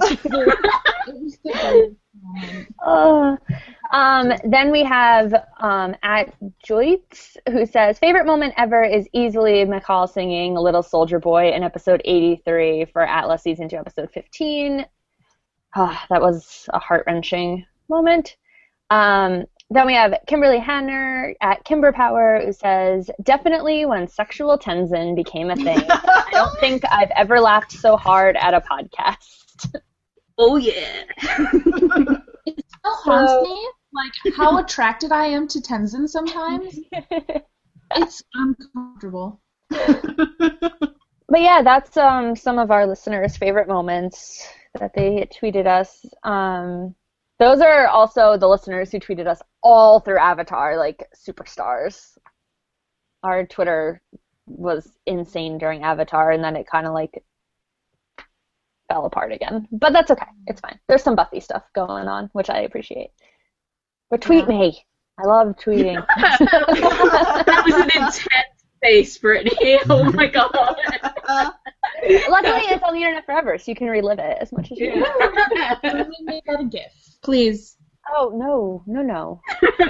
Then we have at Joyce, who says, "Favorite moment ever is easily McCall singing Little Soldier Boy in episode 83 for Atlas Season 2, episode 15. That was a heart-wrenching moment." Then we have Kimberly Hanner at Kimber Power, who says, "Definitely when sexual Tenzin became a thing. I don't think I've ever laughed so hard at a podcast." Oh, yeah. It still haunts me, like, how attracted I am to Tenzin sometimes. It's uncomfortable. But yeah, that's some of our listeners' favorite moments that they tweeted us. Those are also the listeners who tweeted us all through Avatar, like superstars. Our Twitter was insane during Avatar, and then it kind of like fell apart again. But that's okay. It's fine. There's some Buffy stuff going on, which I appreciate. But tweet me. I love tweeting. That was an intense face, Brittany. Oh my god. Luckily, it's on the internet forever, so you can relive it as much as you want. Let me make that a GIF. Please. Oh, no. No.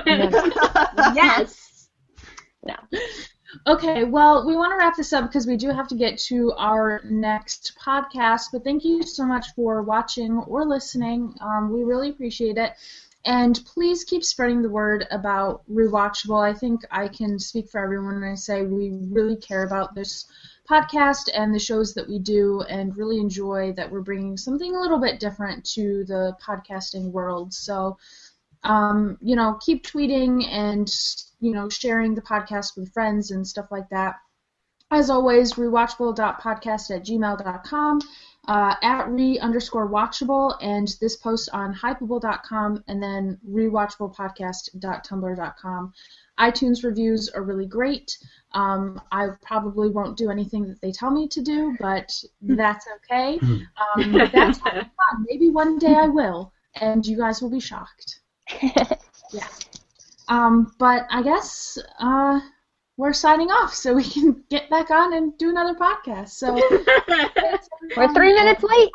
Yes. No. Okay, well, we want to wrap this up because we do have to get to our next podcast, but thank you so much for watching or listening. We really appreciate it. And please keep spreading the word about Rewatchable. I think I can speak for everyone when I say we really care about this podcast and the shows that we do and really enjoy that we're bringing something a little bit different to the podcasting world. So, keep tweeting and, sharing the podcast with friends and stuff like that. As always, rewatchable.podcast@gmail.com, at re_watchable, and this post on hypeable.com, and then rewatchablepodcast.tumblr.com. iTunes reviews are really great. I probably won't do anything that they tell me to do, but that's okay. That's fun. Maybe one day I will. and you guys will be shocked. Yeah. But I guess we're signing off so we can get back on and do another podcast. So We're 3 minutes late.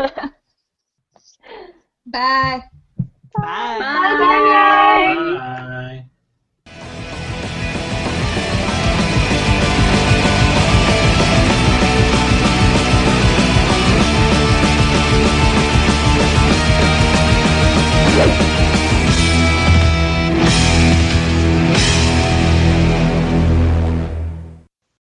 Bye. Bye. Bye. Bye.